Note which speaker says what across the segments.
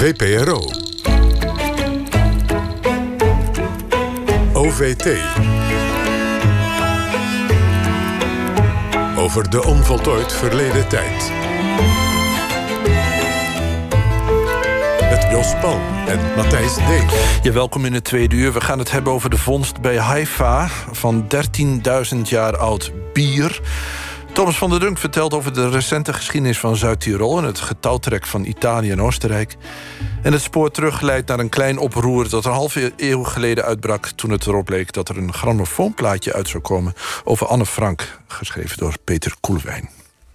Speaker 1: VPRO. OVT. Over de onvoltooid verleden tijd. Met Jos Palm en Matthijs Deen.
Speaker 2: Ja, welkom in het tweede uur. We gaan het hebben over de vondst bij Haifa van 13.000 jaar oud bier. Thomas van der Dunk vertelt over de recente geschiedenis van Zuid-Tirol en het getouwtrek van Italië en Oostenrijk. En het spoor terug leidt naar een klein oproer dat een halve eeuw geleden uitbrak, toen het erop leek dat er een grammofoonplaatje uit zou komen over Anne Frank, geschreven door Peter Koelewijn.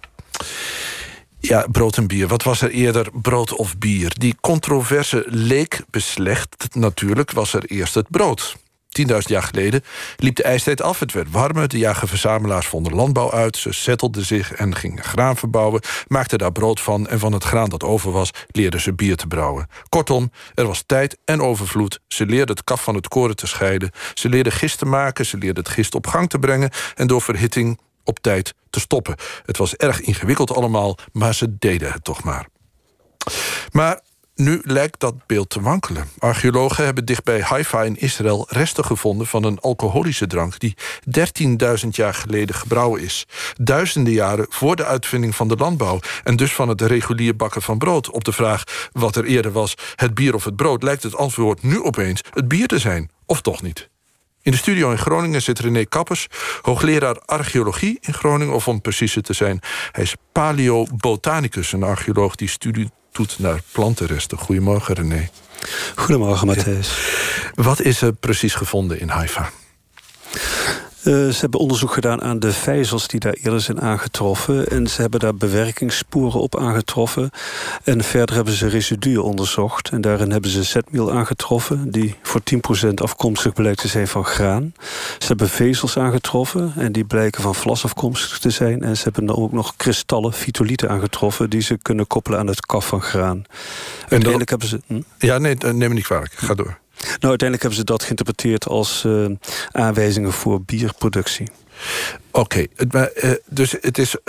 Speaker 2: Ja, brood en bier. Wat was er eerder, brood of bier? Die controverse leek beslecht. Natuurlijk was er eerst het brood. 10.000 jaar geleden liep de ijstijd af. Het werd warmer, de jager-verzamelaars vonden landbouw uit. Ze settelden zich en gingen graan verbouwen, maakten daar brood van, en van het graan dat over was leerden ze bier te brouwen. Kortom, er was tijd en overvloed. Ze leerden het kaf van het koren te scheiden. Ze leerden gist te maken, ze leerden het gist op gang te brengen en door verhitting op tijd te stoppen. Het was erg ingewikkeld allemaal, maar ze deden het toch maar. Maar nu lijkt dat beeld te wankelen. Archeologen hebben dichtbij Haifa in Israël resten gevonden van een alcoholische drank die 13.000 jaar geleden gebrouwen is. Duizenden jaren voor de uitvinding van de landbouw en dus van het regulier bakken van brood. Op de vraag wat er eerder was, het bier of het brood, lijkt het antwoord nu opeens het bier te zijn. Of toch niet? In de studio in Groningen zit René Kappers, hoogleraar archeologie in Groningen, of om preciezer te zijn, hij is paleobotanicus, een archeoloog die studie doet naar plantenresten. Goedemorgen, René.
Speaker 3: Goedemorgen, Matthijs.
Speaker 2: Wat is er precies gevonden in Haifa?
Speaker 3: Ze hebben onderzoek gedaan aan de vijzels die daar eerder zijn aangetroffen. En ze hebben daar bewerkingssporen op aangetroffen. En verder hebben ze residuen onderzocht. En daarin hebben ze zetmeel aangetroffen, die voor 10% afkomstig blijkt te zijn van graan. Ze hebben vezels aangetroffen en die blijken van vlas afkomstig te zijn. En ze hebben dan ook nog kristallen, fytolieten aangetroffen, die ze kunnen koppelen aan het kaf van graan. Uiteindelijk hebben ze...
Speaker 2: Ja, nee, neem me niet kwalijk. Ga door.
Speaker 3: Nou, uiteindelijk hebben ze dat geïnterpreteerd als aanwijzingen voor bierproductie.
Speaker 2: Oké, dus het is...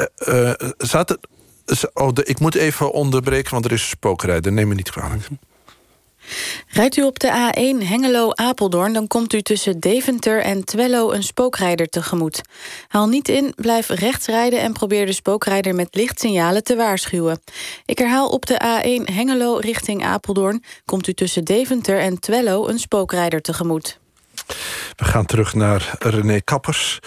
Speaker 2: ik moet even onderbreken, want er is een spookrijder. Neem me niet kwalijk.
Speaker 4: Rijdt u op de A1 Hengelo-Apeldoorn, dan komt u tussen Deventer en Twello een spookrijder tegemoet. Haal niet in, blijf rechts rijden en probeer de spookrijder met lichtsignalen te waarschuwen. Ik herhaal, op de A1 Hengelo richting Apeldoorn komt u tussen Deventer en Twello een spookrijder tegemoet.
Speaker 2: We gaan terug naar René Kappers.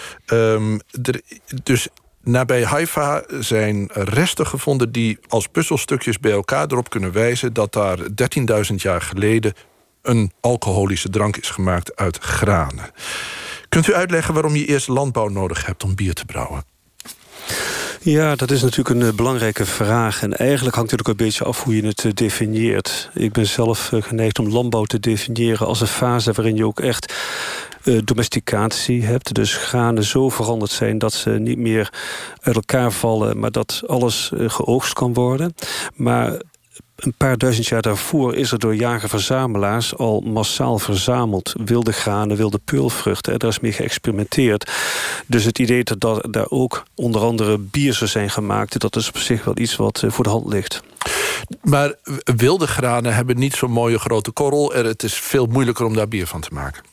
Speaker 2: Dus nabij Haifa zijn resten gevonden die als puzzelstukjes bij elkaar erop kunnen wijzen dat daar 13.000 jaar geleden een alcoholische drank is gemaakt uit granen. Kunt u uitleggen waarom je eerst landbouw nodig hebt om bier te brouwen?
Speaker 3: Ja, dat is natuurlijk een belangrijke vraag. En eigenlijk hangt het ook een beetje af hoe je het definieert. Ik ben zelf geneigd om landbouw te definiëren als een fase waarin je ook echt domesticatie hebt. Dus granen zo veranderd zijn dat ze niet meer uit elkaar vallen, maar dat alles geoogst kan worden. Maar een paar duizend jaar daarvoor is er door jager-verzamelaars al massaal verzameld wilde granen, wilde peulvruchten. En daar is mee geëxperimenteerd. Dus het idee dat daar ook onder andere bier zou zijn gemaakt, dat is op zich wel iets wat voor de hand ligt.
Speaker 2: Maar wilde granen hebben niet zo'n mooie grote korrel. Het is veel moeilijker om daar bier van te maken.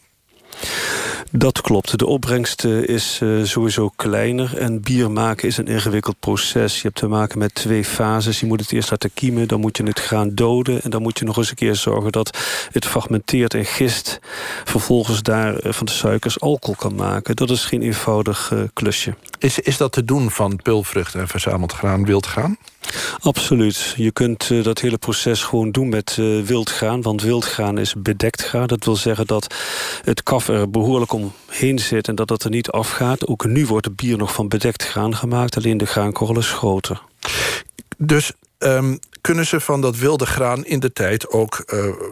Speaker 3: Dat klopt. De opbrengst is sowieso kleiner. En bier maken is een ingewikkeld proces. Je hebt te maken met 2 fases. Je moet het eerst laten kiemen, dan moet je het graan doden. En dan moet je nog eens een keer zorgen dat het fragmenteert en gist. Vervolgens daar van de suikers alcohol kan maken. Dat is geen eenvoudig klusje.
Speaker 2: Is dat te doen van peulvruchten en verzameld graan, wild graan?
Speaker 3: Absoluut. Je kunt dat hele proces gewoon doen met wild graan. Want wild graan is bedekt graan. Dat wil zeggen dat het kaf er behoorlijk omheen zit en dat het er niet afgaat. Ook nu wordt het bier nog van bedekt graan gemaakt. Alleen de graankorrel is groter.
Speaker 2: Dus kunnen ze van dat wilde graan in de tijd ook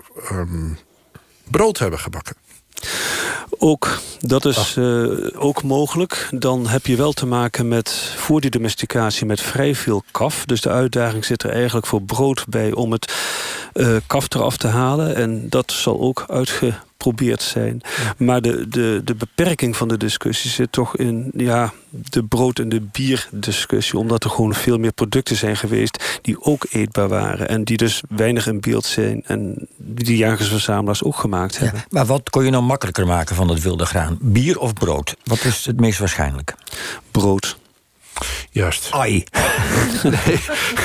Speaker 2: brood hebben gebakken?
Speaker 3: Ook, dat is ook mogelijk. Dan heb je wel te maken met, voor die domesticatie, met vrij veel kaf. Dus de uitdaging zit er eigenlijk voor brood bij om het kaft eraf te halen. En dat zal ook uitgeprobeerd zijn. Ja. Maar de beperking van de discussie zit toch in de brood- en de bierdiscussie. Omdat er gewoon veel meer producten zijn geweest die ook eetbaar waren. En die dus weinig in beeld zijn. En die jagers-verzamelaars ook gemaakt hebben.
Speaker 5: Maar wat kon je nou makkelijker maken van het wilde graan? Bier of brood? Wat is het meest waarschijnlijk?
Speaker 3: Brood.
Speaker 2: Juist.
Speaker 5: Ai.
Speaker 2: Nee.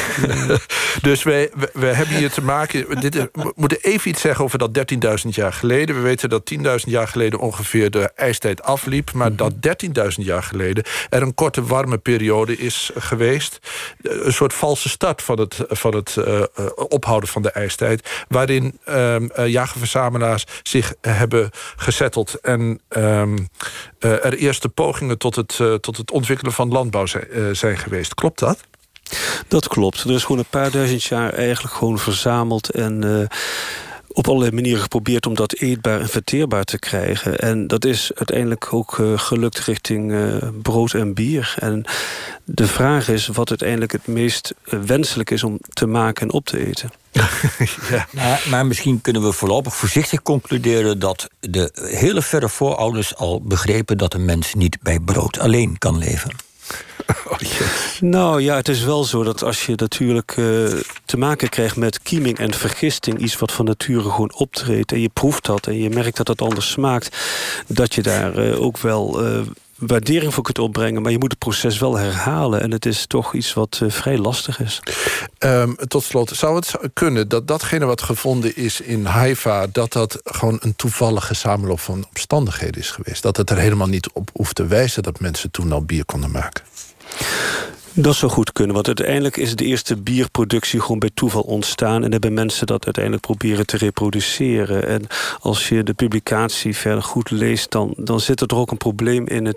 Speaker 2: Dus we hebben hier te maken... We moeten even iets zeggen over dat 13.000 jaar geleden. We weten dat 10.000 jaar geleden ongeveer de ijstijd afliep. Maar dat 13.000 jaar geleden er een korte warme periode is geweest. Een soort valse start van het ophouden van de ijstijd. Waarin jager-verzamelaars zich hebben gezetteld. En er eerste pogingen tot het ontwikkelen van landbouw zijn geweest. Klopt dat?
Speaker 3: Dat klopt. Er is gewoon een paar duizend jaar eigenlijk gewoon verzameld en op allerlei manieren geprobeerd om dat eetbaar en verteerbaar te krijgen. En dat is uiteindelijk ook gelukt richting brood en bier. En de vraag is wat uiteindelijk het meest wenselijk is om te maken en op te eten.
Speaker 5: Ja. Maar misschien kunnen we voorlopig voorzichtig concluderen dat de hele verre voorouders al begrepen dat een mens niet bij brood alleen kan leven.
Speaker 2: Oh, yes.
Speaker 3: Nou ja, het is wel zo dat als je natuurlijk te maken krijgt met kieming en vergisting, iets wat van nature gewoon optreedt en je proeft dat en je merkt dat het anders smaakt, dat je daar ook wel waardering voor kunt opbrengen, maar je moet het proces wel herhalen en het is toch iets wat vrij lastig is.
Speaker 2: Tot slot, zou het kunnen dat datgene wat gevonden is in Haifa, dat gewoon een toevallige samenloop van omstandigheden is geweest? Dat het er helemaal niet op hoeft te wijzen dat mensen toen al bier konden maken?
Speaker 3: Dat zou goed kunnen, want uiteindelijk is de eerste bierproductie gewoon bij toeval ontstaan en hebben mensen dat uiteindelijk proberen te reproduceren. En als je de publicatie verder goed leest, dan zit er ook een probleem in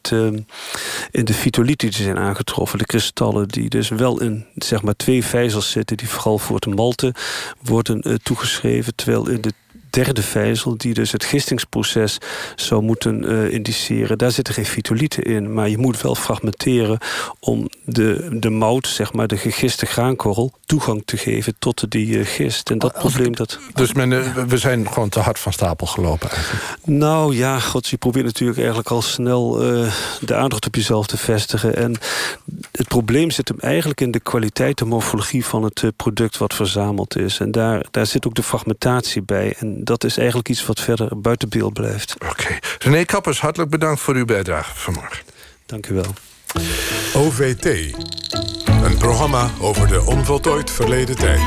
Speaker 3: de fytolieten die zijn aangetroffen. De kristallen die dus wel in zeg maar 2 vijzels zitten, die vooral voor het malten worden toegeschreven, terwijl in de derde vijzel, die dus het gistingsproces zou moeten indiceren, daar zitten geen fytolieten in, maar je moet wel fragmenteren om de mout, zeg maar, de gegiste graankorrel, toegang te geven tot die gist. En dat probleem dat...
Speaker 2: Dus we zijn gewoon te hard van stapel gelopen eigenlijk.
Speaker 3: Nou ja, je probeert natuurlijk eigenlijk al snel de aandacht op jezelf te vestigen. En het probleem zit hem eigenlijk in de kwaliteit, de morfologie van het product wat verzameld is. En daar zit ook de fragmentatie bij. En dat is eigenlijk iets wat verder buiten beeld blijft.
Speaker 2: Oké. René Kappers, hartelijk bedankt voor uw bijdrage vanmorgen.
Speaker 3: Dank u wel.
Speaker 1: OVT. Een programma over de onvoltooid verleden tijd.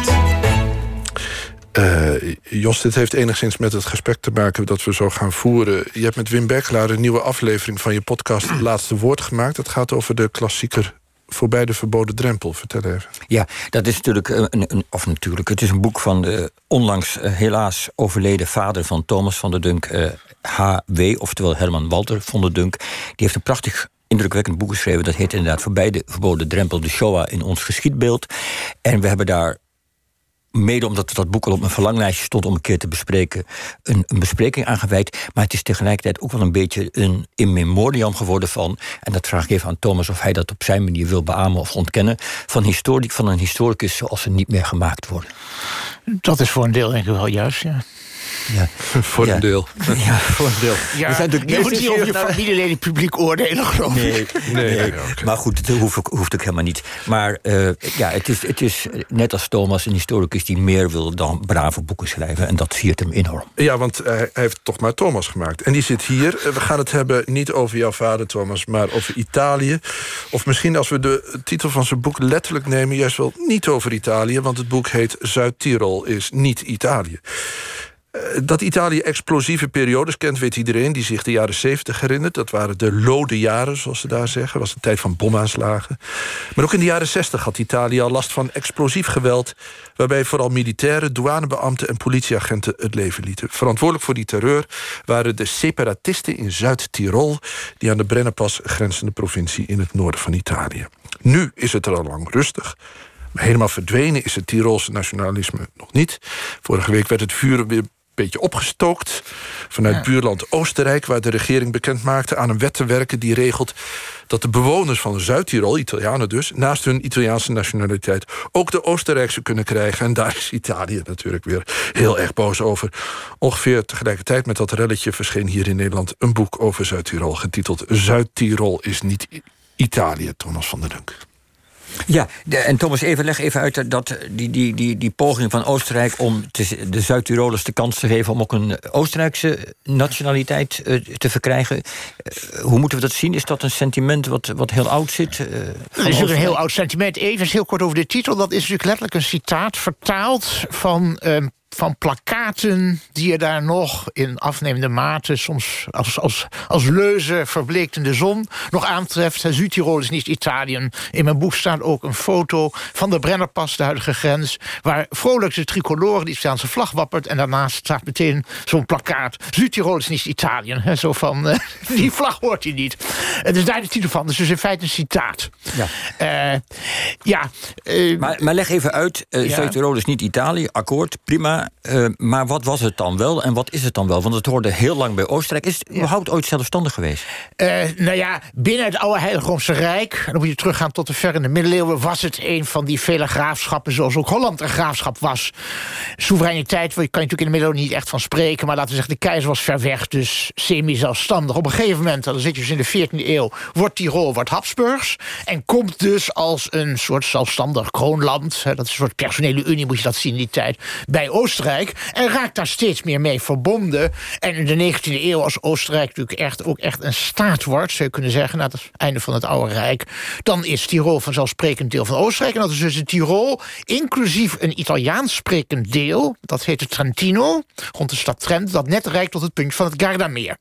Speaker 2: Jos, dit heeft enigszins met het gesprek te maken dat we zo gaan voeren. Je hebt met Wim Berkelaar een nieuwe aflevering van je podcast Het Laatste Woord gemaakt. Het gaat over de klassieker Voorbij de Verboden Drempel. Vertel even.
Speaker 5: Ja, dat is natuurlijk het is een boek van de onlangs helaas overleden vader van Thomas van der Dunk, H.W., oftewel Herman Walter van der Dunk. Die heeft een prachtig indrukwekkend boek geschreven. Dat heet inderdaad Voorbij de Verboden Drempel, de Shoah in ons geschiedbeeld. En we hebben daar, mede omdat dat boek al op mijn verlanglijstje stond om een keer te bespreken, een bespreking aangewijd. Maar het is tegelijkertijd ook wel een beetje een in memoriam geworden van, en dat vraag ik even aan Thomas of hij dat op zijn manier wil beamen of ontkennen, van een historicus zoals ze niet meer gemaakt worden.
Speaker 6: Dat is voor een deel denk ik wel juist, ja.
Speaker 5: Ja.
Speaker 2: Voor een deel.
Speaker 5: Ja, voor een deel.
Speaker 6: Ja, je moet niet over je familieleden publiek oordelen, geloof ik.
Speaker 2: Nee. Okay.
Speaker 5: Maar goed, dat hoeft ook helemaal niet. Maar het is net als Thomas een historicus die meer wil dan brave boeken schrijven. En dat siert hem enorm.
Speaker 2: Ja, want hij heeft toch maar Thomas gemaakt. En die zit hier. We gaan het hebben niet over jouw vader, Thomas, maar over Italië. Of misschien als we de titel van zijn boek letterlijk nemen, juist wel niet over Italië. Want het boek heet Zuid-Tirol is niet Italië. Dat Italië explosieve periodes kent, weet iedereen die zich de jaren 70 herinnert. Dat waren de lode jaren, zoals ze daar zeggen. Dat was een tijd van bomaanslagen. Maar ook in de jaren 60 had Italië al last van explosief geweld, waarbij vooral militairen, douanebeambten en politieagenten het leven lieten. Verantwoordelijk voor die terreur waren de separatisten in Zuid-Tirol, die aan de Brennerpas grenzende provincie in het noorden van Italië. Nu is het er al lang rustig. Maar helemaal verdwenen is het Tirolse nationalisme nog niet. Vorige week werd het vuur weer beetje opgestookt vanuit buurland Oostenrijk, waar de regering bekend maakte aan een wet te werken die regelt dat de bewoners van Zuid-Tirol, Italianen dus, naast hun Italiaanse nationaliteit ook de Oostenrijkse kunnen krijgen. En daar is Italië natuurlijk weer heel erg boos over. Ongeveer tegelijkertijd met dat relletje verscheen hier in Nederland een boek over Zuid-Tirol, getiteld Zuid-Tirol is niet Italië, Thomas van der Dunk.
Speaker 5: Ja, en Thomas, leg even uit dat die poging van Oostenrijk om de Zuid-Tirolers de kans te geven om ook een Oostenrijkse nationaliteit te verkrijgen. Hoe moeten we dat zien? Is dat een sentiment wat heel oud zit?
Speaker 6: Dat is ook een heel oud sentiment. Even heel kort over de titel. Dat is natuurlijk letterlijk een citaat vertaald van plakkaten die je daar nog in afnemende mate, soms als leuzen verbleekt in de zon, nog aantreft. Zuid-Tirol is niet Italië. In mijn boek staat ook een foto van de Brennerpas, de huidige grens, waar vrolijk de tricolore, de Italiaanse vlag, wappert. En daarnaast staat meteen zo'n plakkaat. Zuid-Tirol is niet Italië. Zo van, die vlag hoort hij niet. Dus daar de titel van. Dus in feite een citaat. Ja.
Speaker 5: Maar leg even uit, Zuid-Tirol is niet Italië, akkoord, prima. Maar wat was het dan wel en wat is het dan wel? Want het hoorde heel lang bij Oostenrijk. Is het überhaupt ooit zelfstandig geweest?
Speaker 6: Binnen het oude Heilige Roomse Rijk, en dan moet je teruggaan tot de ver in de middeleeuwen, was het een van die vele graafschappen, zoals ook Holland een graafschap was. Soevereiniteit, daar kan je natuurlijk in de middeleeuwen niet echt van spreken, maar laten we zeggen, de keizer was ver weg, dus semi-zelfstandig. Op een gegeven moment, dan zit je dus in de 14e eeuw, wordt Tirol Habsburgs en komt dus als een soort zelfstandig kroonland, dat is een soort personele unie, moet je dat zien in die tijd, bij Oostenrijk, en raakt daar steeds meer mee verbonden. En in de 19e eeuw, als Oostenrijk natuurlijk ook echt een staat wordt, zou je kunnen zeggen, na het einde van het Oude Rijk, dan is Tirol vanzelfsprekend deel van Oostenrijk. En dat is dus in Tirol, inclusief een Italiaans sprekend deel, dat heet het Trentino, rond de stad Trent, dat net reikt tot het puntje van het Gardameer.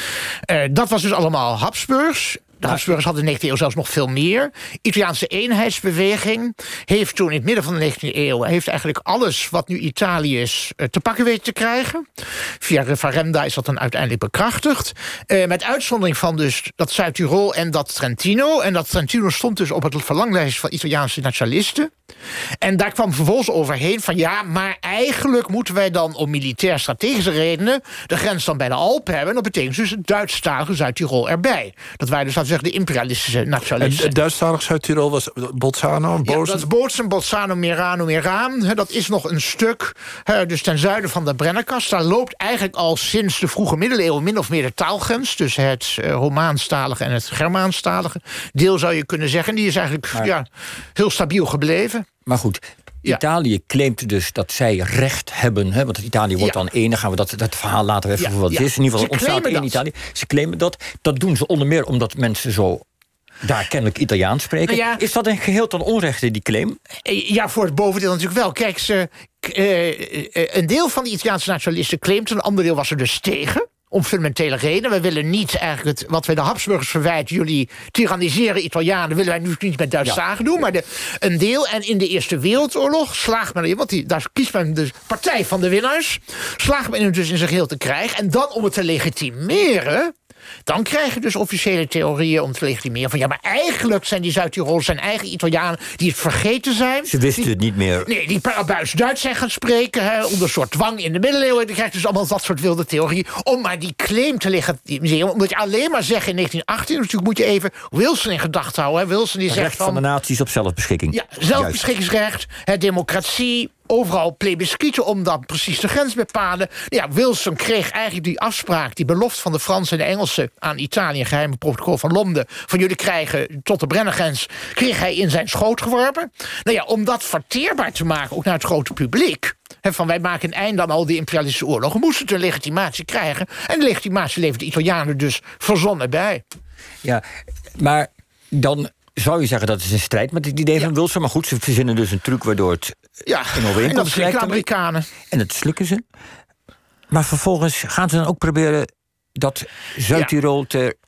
Speaker 6: Dat was dus allemaal Habsburgs. De Habsburgers hadden in de 19e eeuw zelfs nog veel meer. Italiaanse eenheidsbeweging heeft toen in het midden van de 19e eeuw heeft eigenlijk alles wat nu Italië is te pakken weten te krijgen. Via referenda is dat dan uiteindelijk bekrachtigd. Met uitzondering van dus dat Zuid-Tirol en dat Trentino. En dat Trentino stond dus op het verlanglijst van Italiaanse nationalisten. En daar kwam vervolgens overheen van maar eigenlijk moeten wij dan om militair-strategische redenen de grens dan bij de Alpen hebben. En dat betekent dus het Duitsstalige Zuid-Tirol erbij. Dat wij dus, laten we zeggen, de imperialistische nationalisten.
Speaker 2: En Duitsstalig Zuid-Tirol was Bolzano?
Speaker 6: Dat is Bozen, Bolzano, Meraan. Dat is nog een stuk, dus ten zuiden van de Brennerkas. Daar loopt eigenlijk al sinds de vroege middeleeuwen min of meer de taalgrens tussen het Romaanstalige en het Germaanstalige deel, zou je kunnen zeggen. Die is eigenlijk heel stabiel gebleven.
Speaker 5: Maar goed, Italië claimt dus dat zij recht hebben, want Italië wordt dan één. Dan gaan we dat verhaal later even voor wat het is. In ieder geval ontstaat er in Italië. Ze claimen dat. Dat doen ze onder meer omdat mensen zo daar kennelijk Italiaans spreken. Is dat een geheel ten onrechte, die claim?
Speaker 6: Ja, voor het bovendeel natuurlijk wel. Kijk, een deel van de Italiaanse nationalisten claimt, een ander deel was er dus tegen. Om fundamentele redenen. Wij willen niet eigenlijk wat wij de Habsburgers verwijten, jullie tyranniseren Italianen, willen wij nu niet met Duitse zagen doen. Maar een deel, en in de Eerste Wereldoorlog slaagt men erin, want daar kiest men de partij van de winnaars, slaagt men hem dus in zijn geheel te krijgen. En dan om het te legitimeren, dan krijg je dus officiële theorieën om te legitimeren van maar eigenlijk zijn die Zuid-Tirolers zijn eigen Italianen die het vergeten zijn.
Speaker 5: Ze wisten het niet meer.
Speaker 6: Nee, die Duits zijn gaan spreken onder een soort dwang in de middeleeuwen. Dan krijg je dus allemaal dat soort wilde theorieën om maar die claim te legitimeren. Omdat je alleen maar zeggen in 1918, natuurlijk moet je even Wilson in gedachten houden. Wilson die zegt
Speaker 5: recht van de naties op zelfbeschikking.
Speaker 6: Ja, zelfbeschikkingsrecht, democratie. Overal plebiscieten om dan precies de grens bepalen. Ja, Wilson kreeg eigenlijk die afspraak, die belofte van de Fransen en de Engelsen aan Italië, een geheime protocol van Londen, van jullie krijgen tot de Brennergrens, kreeg hij in zijn schoot geworpen. Om dat verteerbaar te maken, ook naar het grote publiek, van wij maken een einde aan al die imperialistische oorlogen, moesten het een legitimatie krijgen. En de legitimatie levert de Italianen dus verzonnen bij.
Speaker 5: Ja, maar dan zou je zeggen dat is een strijd met het idee van Wilson. Maar goed, ze verzinnen dus een truc waardoor het in overeenkomst
Speaker 6: en dat slikken de Amerikanen.
Speaker 5: En dat slikken ze. Maar vervolgens gaan ze dan ook proberen dat Zuid-Tirol ter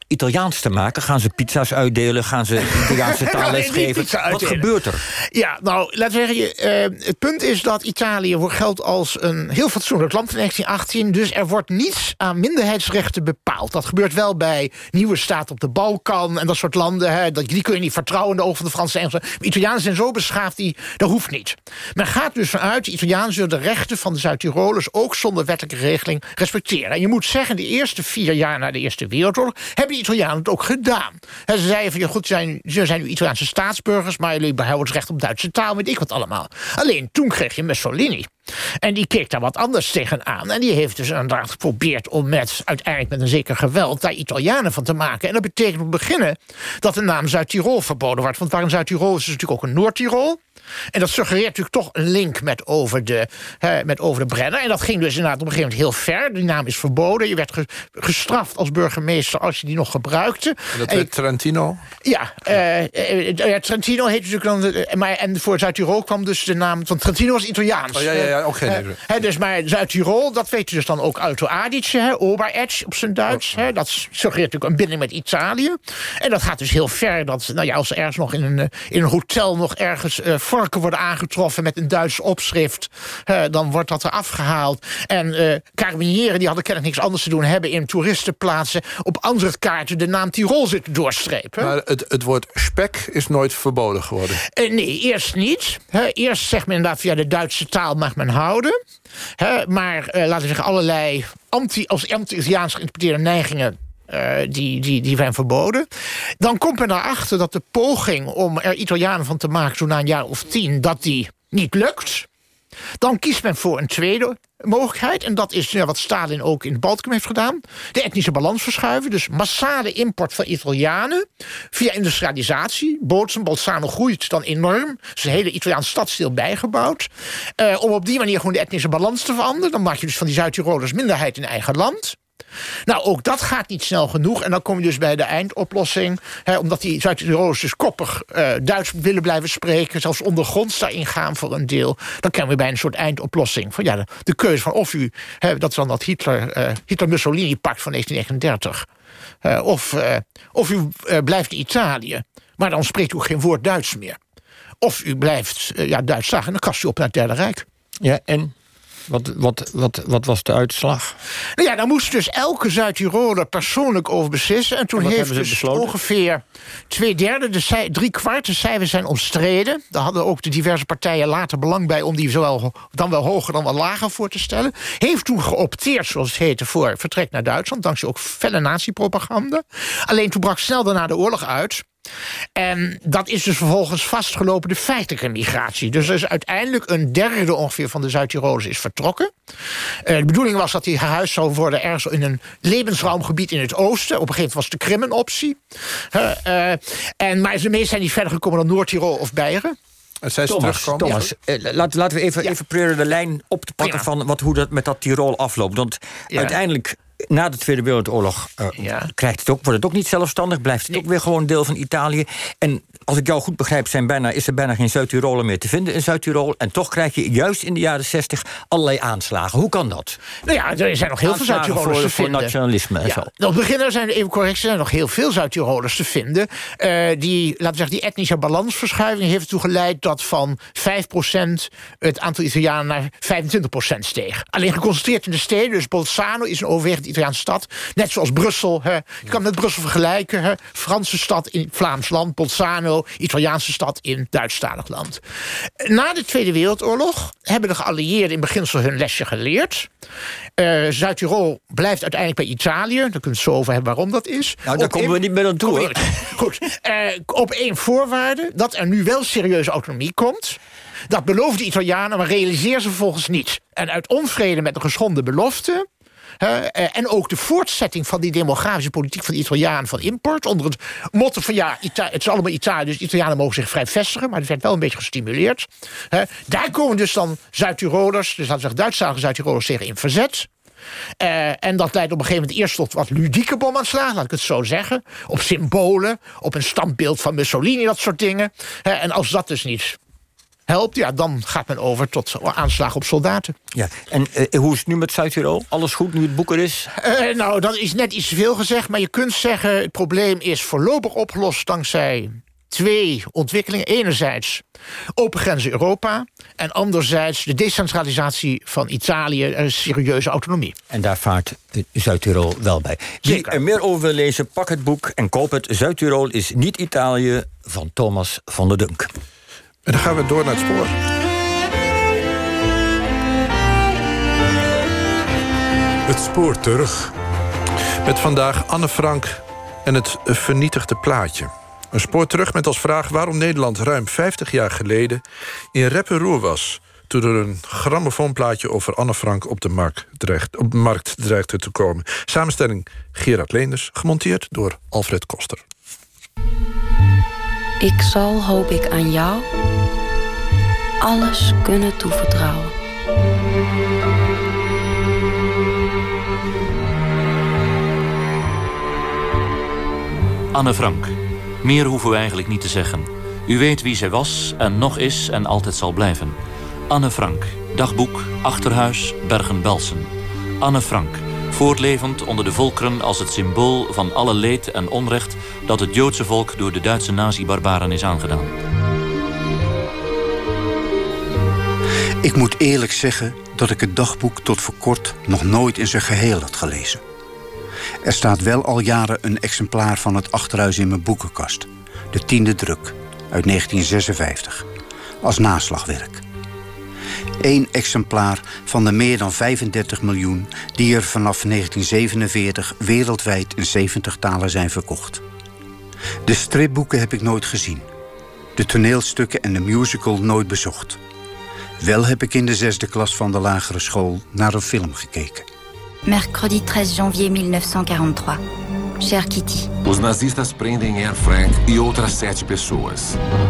Speaker 5: Italiaans te maken? Gaan ze pizza's uitdelen? Gaan ze Italiaanse taalles geven? Wat gebeurt er?
Speaker 6: Ja, nou, laten we zeggen, het punt is dat Italië geldt als een heel fatsoenlijk land in 1918... dus er wordt niets aan minderheidsrechten bepaald. Dat gebeurt wel bij nieuwe staten op de Balkan en dat soort landen. Die kun je niet vertrouwen in de ogen van de Fransen en Engelsen. De Italianen zijn zo beschaafd, dat hoeft niet. Men gaat dus vanuit, de Italianen zullen de rechten van de Zuid-Tirolers ook zonder wettelijke regeling respecteren. En je moet zeggen, de eerste 4 jaar na de Eerste Wereldoorlog hebben de Italianen het ook gedaan. Ze zeiden van, ja goed, ze zijn nu Italiaanse staatsburgers, maar jullie behouden het recht op Duitse taal, weet ik wat allemaal. Alleen toen kreeg je Mussolini. En die keek daar wat anders tegenaan. En die heeft dus inderdaad geprobeerd om uiteindelijk met een zeker geweld daar Italianen van te maken. En dat betekent om te beginnen dat de naam Zuid-Tirol verboden wordt. Want waar in Zuid-Tirol is natuurlijk ook een Noord-Tirol. En dat suggereert natuurlijk toch een link met over de Brenner. En dat ging dus inderdaad op een gegeven moment heel ver. Die naam is verboden. Je werd gestraft als burgemeester als je die nog gebruikte.
Speaker 2: En dat werd Trentino?
Speaker 6: Ja, Trentino heet natuurlijk dan... en voor Zuid-Tirol kwam dus de naam... Want Trentino was Italiaans.
Speaker 2: Oh, ja, ook geen idee.
Speaker 6: Dus maar Zuid-Tirol, dat weet je dus dan ook Alto Adige, Oberetsch op zijn Duits. Dat suggereert natuurlijk een binding met Italië. En dat gaat dus heel ver. Dat, als er ergens nog in een hotel nog ergens vorken worden aangetroffen met een Duits opschrift, dan wordt dat er afgehaald. En carabinieren, die hadden kennelijk niks anders te doen, hebben in toeristenplaatsen op andere kaarten de naam Tirol zitten doorstrepen.
Speaker 2: Maar het woord spek is nooit verboden geworden?
Speaker 6: Nee, eerst niet. Eerst zegt men inderdaad, via de Duitse taal mag men houden. Maar laten we zeggen, allerlei anti-Italiaans geïnterpreteerde neigingen, die zijn verboden. Dan komt men erachter dat de poging om er Italianen van te maken, zo na een jaar of 10, dat die niet lukt. Dan kiest men voor een tweede mogelijkheid. En dat is wat Stalin ook in Baltikum heeft gedaan. De etnische balans verschuiven. Dus massale import van Italianen via industrialisatie. Bolzano groeit dan enorm. Er is een hele Italiaanse stadsdeel bijgebouwd. Om op die manier gewoon de etnische balans te veranderen. Dan maak je dus van die Zuid-Tirolers minderheid in eigen land. Nou, ook dat gaat niet snel genoeg. En dan kom je dus bij de eindoplossing. Omdat die Zuid-Tirolers dus koppig Duits willen blijven spreken, zelfs ondergronds daarin gaan voor een deel. Dan komen we bij een soort eindoplossing. Van de keuze van of u, dat is dan dat Hitler-Mussolini-pact van 1939. Of u blijft in Italië, maar dan spreekt u geen woord Duits meer. Of u blijft Duits zagen en dan kast u op naar het Derde Rijk.
Speaker 5: Ja, en wat was de uitslag?
Speaker 6: Nou ja, daar moest dus elke Zuid-Tiroler persoonlijk over beslissen. En toen heeft dus
Speaker 5: besloten?
Speaker 6: Ongeveer 2/3, 3/4 de cijfers zijn omstreden. Daar hadden ook de diverse partijen later belang bij om die zowel dan wel hoger dan wel lager voor te stellen. Heeft toen geopteerd, zoals het heette, voor vertrek naar Duitsland, dankzij ook felle nazi-propaganda. Alleen toen brak snel daarna de oorlog uit. En dat is dus vervolgens vastgelopen de feitelijke migratie. Dus er is uiteindelijk 1/3 ongeveer van de Zuid-Tirolers is vertrokken. De bedoeling was dat die gehuisd zou worden ergens in een levensraumgebied in het oosten. Op een gegeven moment was de Krim een optie. Maar de meesten zijn niet verder gekomen dan Noord-Tirol of Beieren.
Speaker 5: Thomas, laten we even proberen de lijn op te pakken van hoe dat met dat Tirol afloopt. Want uiteindelijk, na de Tweede Wereldoorlog, wordt het ook niet zelfstandig, blijft het ook weer gewoon deel van Italië. En als ik jou goed begrijp, is er bijna geen Zuid-Tiroler meer te vinden in Zuid-Tirol. En toch krijg je juist in de jaren 60 allerlei aanslagen. Hoe kan dat?
Speaker 6: Nou ja, er zijn nog heel veel Zuid-Tirolers te vinden.
Speaker 5: Voor nationalisme en zo.
Speaker 6: Op het begin zijn even correct, er zijn nog heel veel Zuid-Tirolers te vinden. Die etnische balansverschuiving heeft ertoe geleid dat van 5% het aantal Italianen naar 25% steeg. Alleen geconcentreerd in de steden. Dus Bolzano is een overwegend Italiaanse stad. Net zoals Brussel. Je kan met Brussel vergelijken. Franse stad in Vlaams land. Bolzano, Italiaanse stad in Duitsstalig land. Na de Tweede Wereldoorlog hebben de geallieerden in beginsel hun lesje geleerd. Zuid-Tirol blijft uiteindelijk bij Italië. Daar kunnen we het zo over hebben waarom dat is.
Speaker 5: Nou, daar komen we niet meer aan toe.
Speaker 6: Goed. Op één voorwaarde, dat er nu wel serieuze autonomie komt. Dat beloofden de Italianen, maar realiseer ze vervolgens niet. En uit onvrede met de geschonden belofte, en ook de voortzetting van die demografische politiek van de Italianen van import, onder het motto van het is allemaal Italië, dus de Italianen mogen zich vrij vestigen, maar dat werd wel een beetje gestimuleerd. Daar komen dus dan Zuid-Tirolers, dus laten we zeggen Duitsstalige Zuid-Tirolers tegen in verzet. En dat leidt op een gegeven moment eerst tot wat ludieke bomaanslagen, laat ik het zo zeggen. Op symbolen, op een standbeeld van Mussolini, dat soort dingen. En als dat dus niet helpt, ja, dan gaat men over tot aanslagen op soldaten.
Speaker 5: Ja. En hoe is het nu met Zuid-Tirol? Alles goed nu het boek er is?
Speaker 6: Nou, dat is net iets te veel gezegd, maar je kunt zeggen, het probleem is voorlopig opgelost dankzij 2 ontwikkelingen. Enerzijds open grenzen Europa en anderzijds de decentralisatie van Italië, een serieuze autonomie.
Speaker 5: En daar vaart Zuid-Tirol wel bij. Wie er meer over wil lezen, pak het boek en koop het. Zuid-Tirol is niet Italië, van Thomas van der Dunk.
Speaker 2: En dan gaan we door naar het spoor.
Speaker 1: Het spoor terug.
Speaker 2: Met vandaag Anne Frank en het vernietigde plaatje. Een spoor terug met als vraag waarom Nederland ruim 50 jaar geleden in rep en roer was toen er een grammofoonplaatje over Anne Frank op de markt dreigde te komen. Samenstelling Gerard Leenders, gemonteerd door Alfred Koster.
Speaker 7: Ik zal, hoop ik aan jou, alles kunnen toevertrouwen.
Speaker 8: Anne Frank. Meer hoeven we eigenlijk niet te zeggen. U weet wie zij was en nog is en altijd zal blijven. Anne Frank. Dagboek, Achterhuis, Bergen-Belsen. Anne Frank. Voortlevend onder de volkeren als het symbool van alle leed en onrecht dat het Joodse volk door de Duitse nazi-barbaren is aangedaan.
Speaker 9: Ik moet eerlijk zeggen dat ik het dagboek tot voor kort nog nooit in zijn geheel had gelezen. Er staat wel al jaren een exemplaar van het Achterhuis in mijn boekenkast. De 10e druk, uit 1956. Als naslagwerk. 1 exemplaar van de meer dan 35 miljoen... die er vanaf 1947 wereldwijd in 70 talen zijn verkocht. De stripboeken heb ik nooit gezien. De toneelstukken en de musical nooit bezocht. Wel heb ik in de 6e klas van de lagere school naar een film gekeken.
Speaker 10: Mercredi 13 janvier 1943. Cher Kitty.
Speaker 11: Os nazistas prendem Anne Frank e outras 7 pessoas.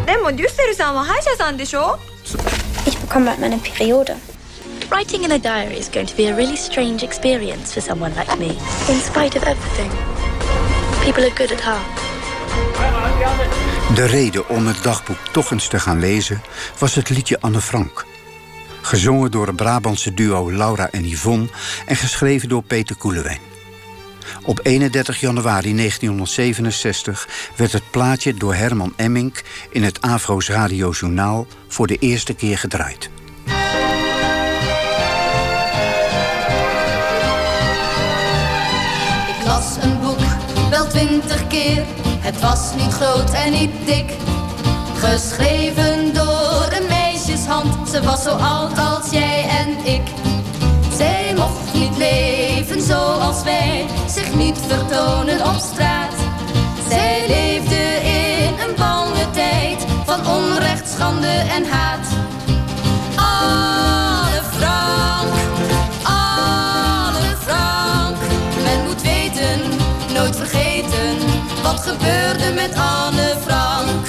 Speaker 12: Ich bekomme bald meine Periode.
Speaker 13: Writing in a diary is going to be a really strange experience for someone like me. In spite of everything, people are good at heart.
Speaker 9: De reden om het dagboek toch eens te gaan lezen was het liedje Anne Frank. Gezongen door het Brabantse duo Laura en Yvonne en geschreven door Peter Koelewijn. Op 31 januari 1967 werd het plaatje door Herman Emmink in het Avro's radiojournaal voor de eerste keer gedraaid.
Speaker 14: Ik las een boek, wel 20 keer. Het was niet groot en niet dik. Geschreven door een meisjeshand. Ze was zo oud als jij en ik. Zij mocht niet leven zoals wij, zich niet vertonen op straat. Zij leefde in een bange tijd van onrecht, schande en haat. Anne Frank, Anne Frank. Men moet weten, nooit vergeten, wat gebeurde met Anne Frank.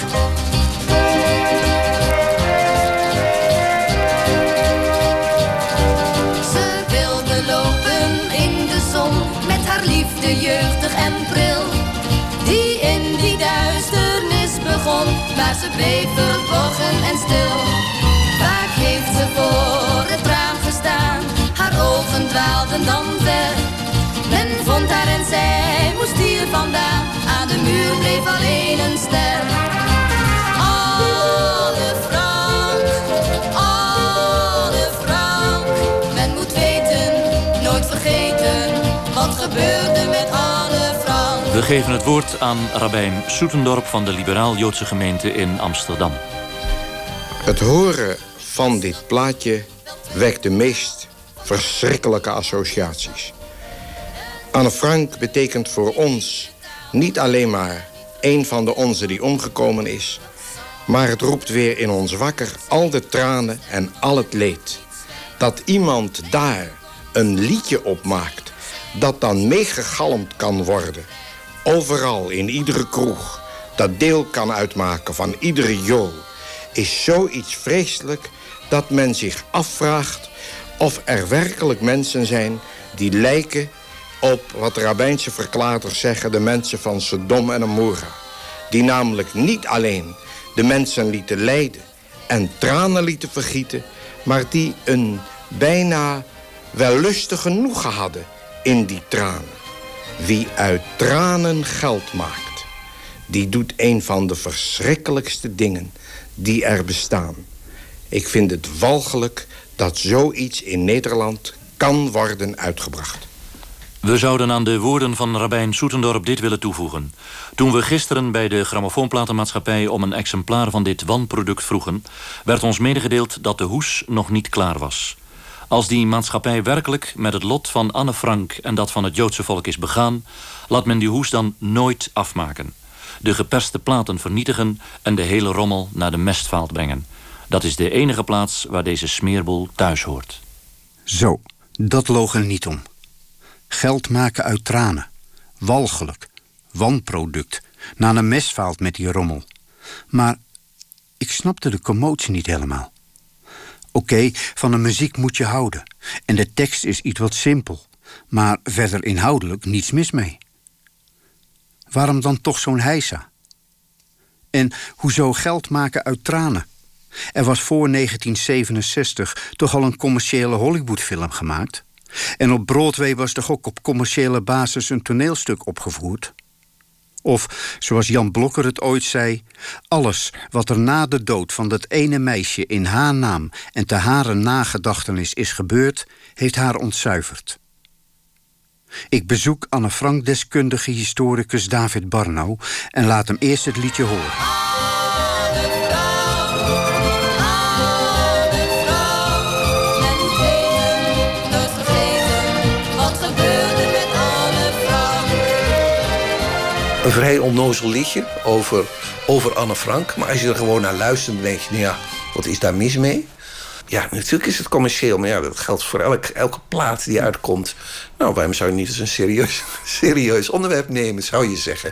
Speaker 14: Jeugdig en pril, die in die duisternis begon, maar ze bleef verborgen en stil. Vaak heeft ze voor het raam gestaan, haar ogen dwaalden dan ver. Men vond haar en zij moest hier vandaan, aan de muur bleef alleen een ster. Anne Frank, Anne Frank. Men moet weten, nooit vergeten, wat gebeurde met Anne Frank.
Speaker 8: We geven het woord aan rabbijn Soetendorp van de Liberaal-Joodse gemeente in Amsterdam.
Speaker 15: Het horen van dit plaatje wekt de meest verschrikkelijke associaties. Anne Frank betekent voor ons niet alleen maar een van de onze die omgekomen is, maar het roept weer in ons wakker al de tranen en al het leed. Dat iemand daar een liedje op maakt dat dan meegegalmd kan worden. Overal, in iedere kroeg, dat deel kan uitmaken van iedere jool, is zoiets vreselijk dat men zich afvraagt of er werkelijk mensen zijn die lijken op wat de rabbijnse verklaarders zeggen, de mensen van Sodom en Amora. Die namelijk niet alleen de mensen lieten lijden en tranen lieten vergieten, maar die een bijna wellustig genoegen hadden in die tranen. Wie uit tranen geld maakt, die doet een van de verschrikkelijkste dingen die er bestaan. Ik vind het walgelijk dat zoiets in Nederland kan worden uitgebracht.
Speaker 8: We zouden aan de woorden van rabbijn Soetendorp dit willen toevoegen. Toen we gisteren bij de grammofoonplatenmaatschappij om een exemplaar van dit wanproduct vroegen, werd ons medegedeeld dat de hoes nog niet klaar was. Als die maatschappij werkelijk met het lot van Anne Frank en dat van het Joodse volk is begaan, laat men die hoes dan nooit afmaken. De geperste platen vernietigen en de hele rommel naar de mestvaalt brengen. Dat is de enige plaats waar deze smeerboel thuis hoort.
Speaker 9: Zo, dat loog er niet om. Geld maken uit tranen. Walgelijk. Wanproduct. Naar een mestvaalt met die rommel. Maar ik snapte de commotie niet helemaal. Oké, van de muziek moet je houden. En de tekst is iets wat simpel. Maar verder inhoudelijk niets mis mee. Waarom dan toch zo'n heisa? En hoezo geld maken uit tranen? Er was voor 1967 toch al een commerciële Hollywoodfilm gemaakt? En op Broadway was toch ook op commerciële basis een toneelstuk opgevoerd? Of, zoals Jan Blokker het ooit zei, alles wat er na de dood van dat ene meisje in haar naam en te hare nagedachtenis is gebeurd, heeft haar ontzuiverd. Ik bezoek Anne Frank-deskundige historicus David Barno en laat hem eerst het liedje horen.
Speaker 16: Een vrij onnozel liedje over Anne Frank. Maar als je er gewoon naar luistert, dan denk je, nou ja, wat is daar mis mee? Ja, natuurlijk is het commercieel, maar ja, dat geldt voor elke plaat die uitkomt. Nou, waarom zou je niet eens een serieus onderwerp nemen, zou je zeggen?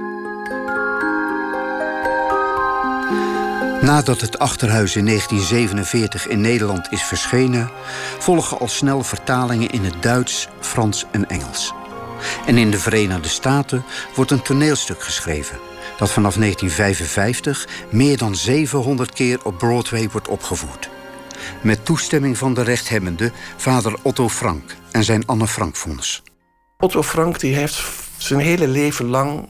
Speaker 9: Nadat het Achterhuis in 1947 in Nederland is verschenen, volgen al snel vertalingen in het Duits, Frans en Engels. En in de Verenigde Staten wordt een toneelstuk geschreven dat vanaf 1955 meer dan 700 keer op Broadway wordt opgevoerd. Met toestemming van de rechthebbende vader Otto Frank en zijn Anne Frank Fonds.
Speaker 16: Otto Frank die heeft zijn hele leven lang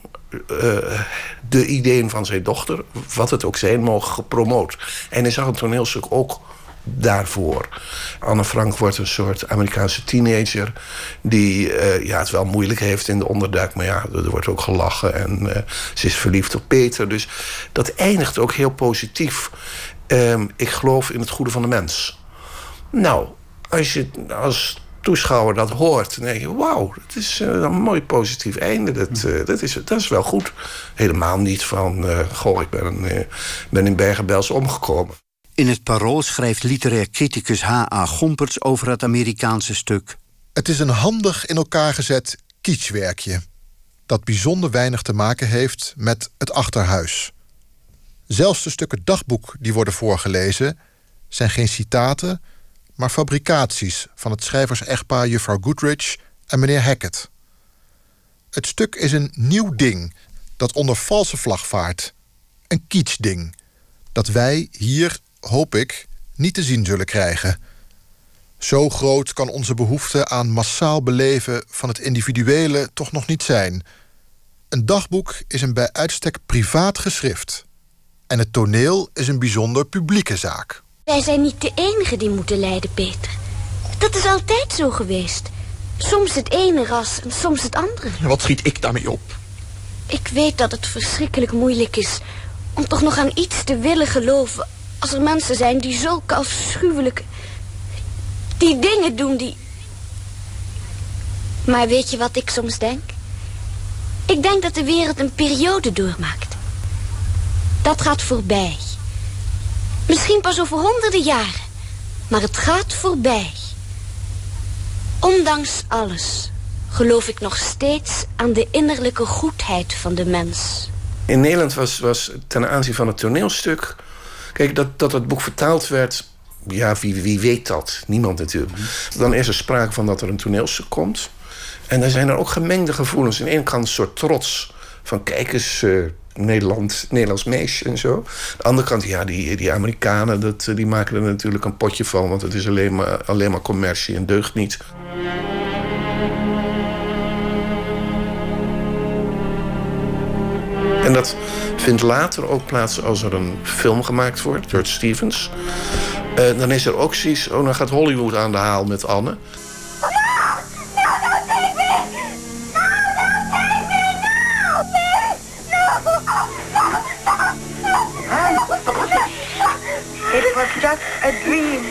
Speaker 16: de ideeën van zijn dochter, wat het ook zijn mogen, gepromoot. En hij zag een toneelstuk ook daarvoor. Anne Frank wordt een soort Amerikaanse teenager die het wel moeilijk heeft in de onderduik, maar ja, er wordt ook gelachen en ze is verliefd op Peter. Dus dat eindigt ook heel positief. Ik geloof in het goede van de mens. Nou, als je als toeschouwer dat hoort, dan denk je, wauw, dat is een mooi positief einde. Dat is wel goed. Helemaal niet van, ik ben in Bergen-Belsen omgekomen.
Speaker 9: In het Parool schrijft literair criticus H.A. Gomperts over het Amerikaanse stuk.
Speaker 17: Het is een handig in elkaar gezet kitschwerkje dat bijzonder weinig te maken heeft met het Achterhuis. Zelfs de stukken dagboek die worden voorgelezen zijn geen citaten, maar fabricaties van het schrijvers-echtpaar juffrouw Goodrich en meneer Hackett. Het stuk is een nieuw ding dat onder valse vlag vaart. Een kitschding dat wij hier, hoop ik, niet te zien zullen krijgen. Zo groot kan onze behoefte aan massaal beleven van het individuele toch nog niet zijn. Een dagboek is een bij uitstek privaat geschrift. En het toneel is een bijzonder publieke zaak.
Speaker 18: Wij zijn niet de enigen die moeten lijden, Peter. Dat is altijd zo geweest. Soms het ene ras en soms het andere.
Speaker 19: Wat schiet ik daarmee op?
Speaker 18: Ik weet dat het verschrikkelijk moeilijk is om toch nog aan iets te willen geloven als er mensen zijn die zulke afschuwelijke, die dingen doen die... Maar weet je wat ik soms denk? Ik denk dat de wereld een periode doormaakt. Dat gaat voorbij. Misschien pas over honderden jaren. Maar het gaat voorbij. Ondanks alles geloof ik nog steeds aan de innerlijke goedheid van de mens.
Speaker 16: In Nederland was ten aanzien van het toneelstuk... Kijk, dat het boek vertaald werd... Ja, wie weet dat? Niemand natuurlijk. Dan is er sprake van dat er een toneelstuk komt. En dan zijn er ook gemengde gevoelens. Aan de ene kant een soort trots. Van kijk eens, Nederlands meisje en zo. Aan de andere kant, ja, die Amerikanen, die maken er natuurlijk een potje van. Want het is alleen maar commercie en deugt niet. En dat vindt later ook plaats als er een film gemaakt wordt, George Stevens. Dan is er ook zoiets, dan gaat Hollywood aan de haal met Anne.
Speaker 19: It was just a dream.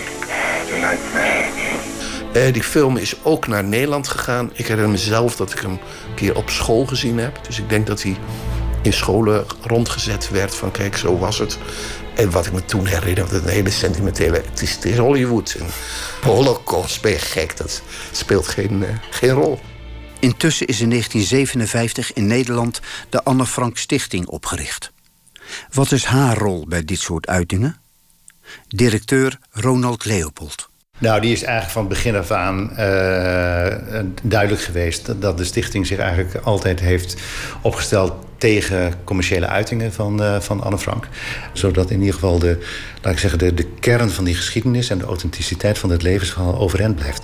Speaker 16: Die film is ook naar Nederland gegaan. Ik herinner mezelf dat ik hem een keer op school gezien heb. Dus ik denk dat hij in scholen rondgezet werd van kijk, zo was het. En wat ik me toen herinner, dat een hele sentimentele... Het is Hollywood. En Holocaust, ben je gek, dat speelt geen rol.
Speaker 9: Intussen is in 1957 in Nederland de Anne Frank Stichting opgericht. Wat is haar rol bij dit soort uitingen? Directeur Ronald Leopold.
Speaker 20: Nou, die is eigenlijk van begin af aan duidelijk geweest dat de stichting zich eigenlijk altijd heeft opgesteld tegen commerciële uitingen van Anne Frank. Zodat in ieder geval de kern van die geschiedenis en de authenticiteit van het levensverhaal overeind blijft.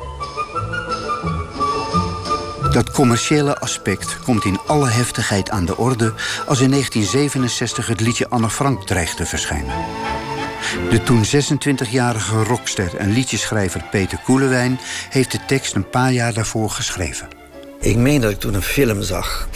Speaker 9: Dat commerciële aspect komt in alle heftigheid aan de orde als in 1967 het liedje Anne Frank dreigt te verschijnen. De toen 26-jarige rockster en liedjeschrijver Peter Koelewijn heeft de tekst een paar jaar daarvoor geschreven.
Speaker 21: Ik meen dat ik toen een film zag.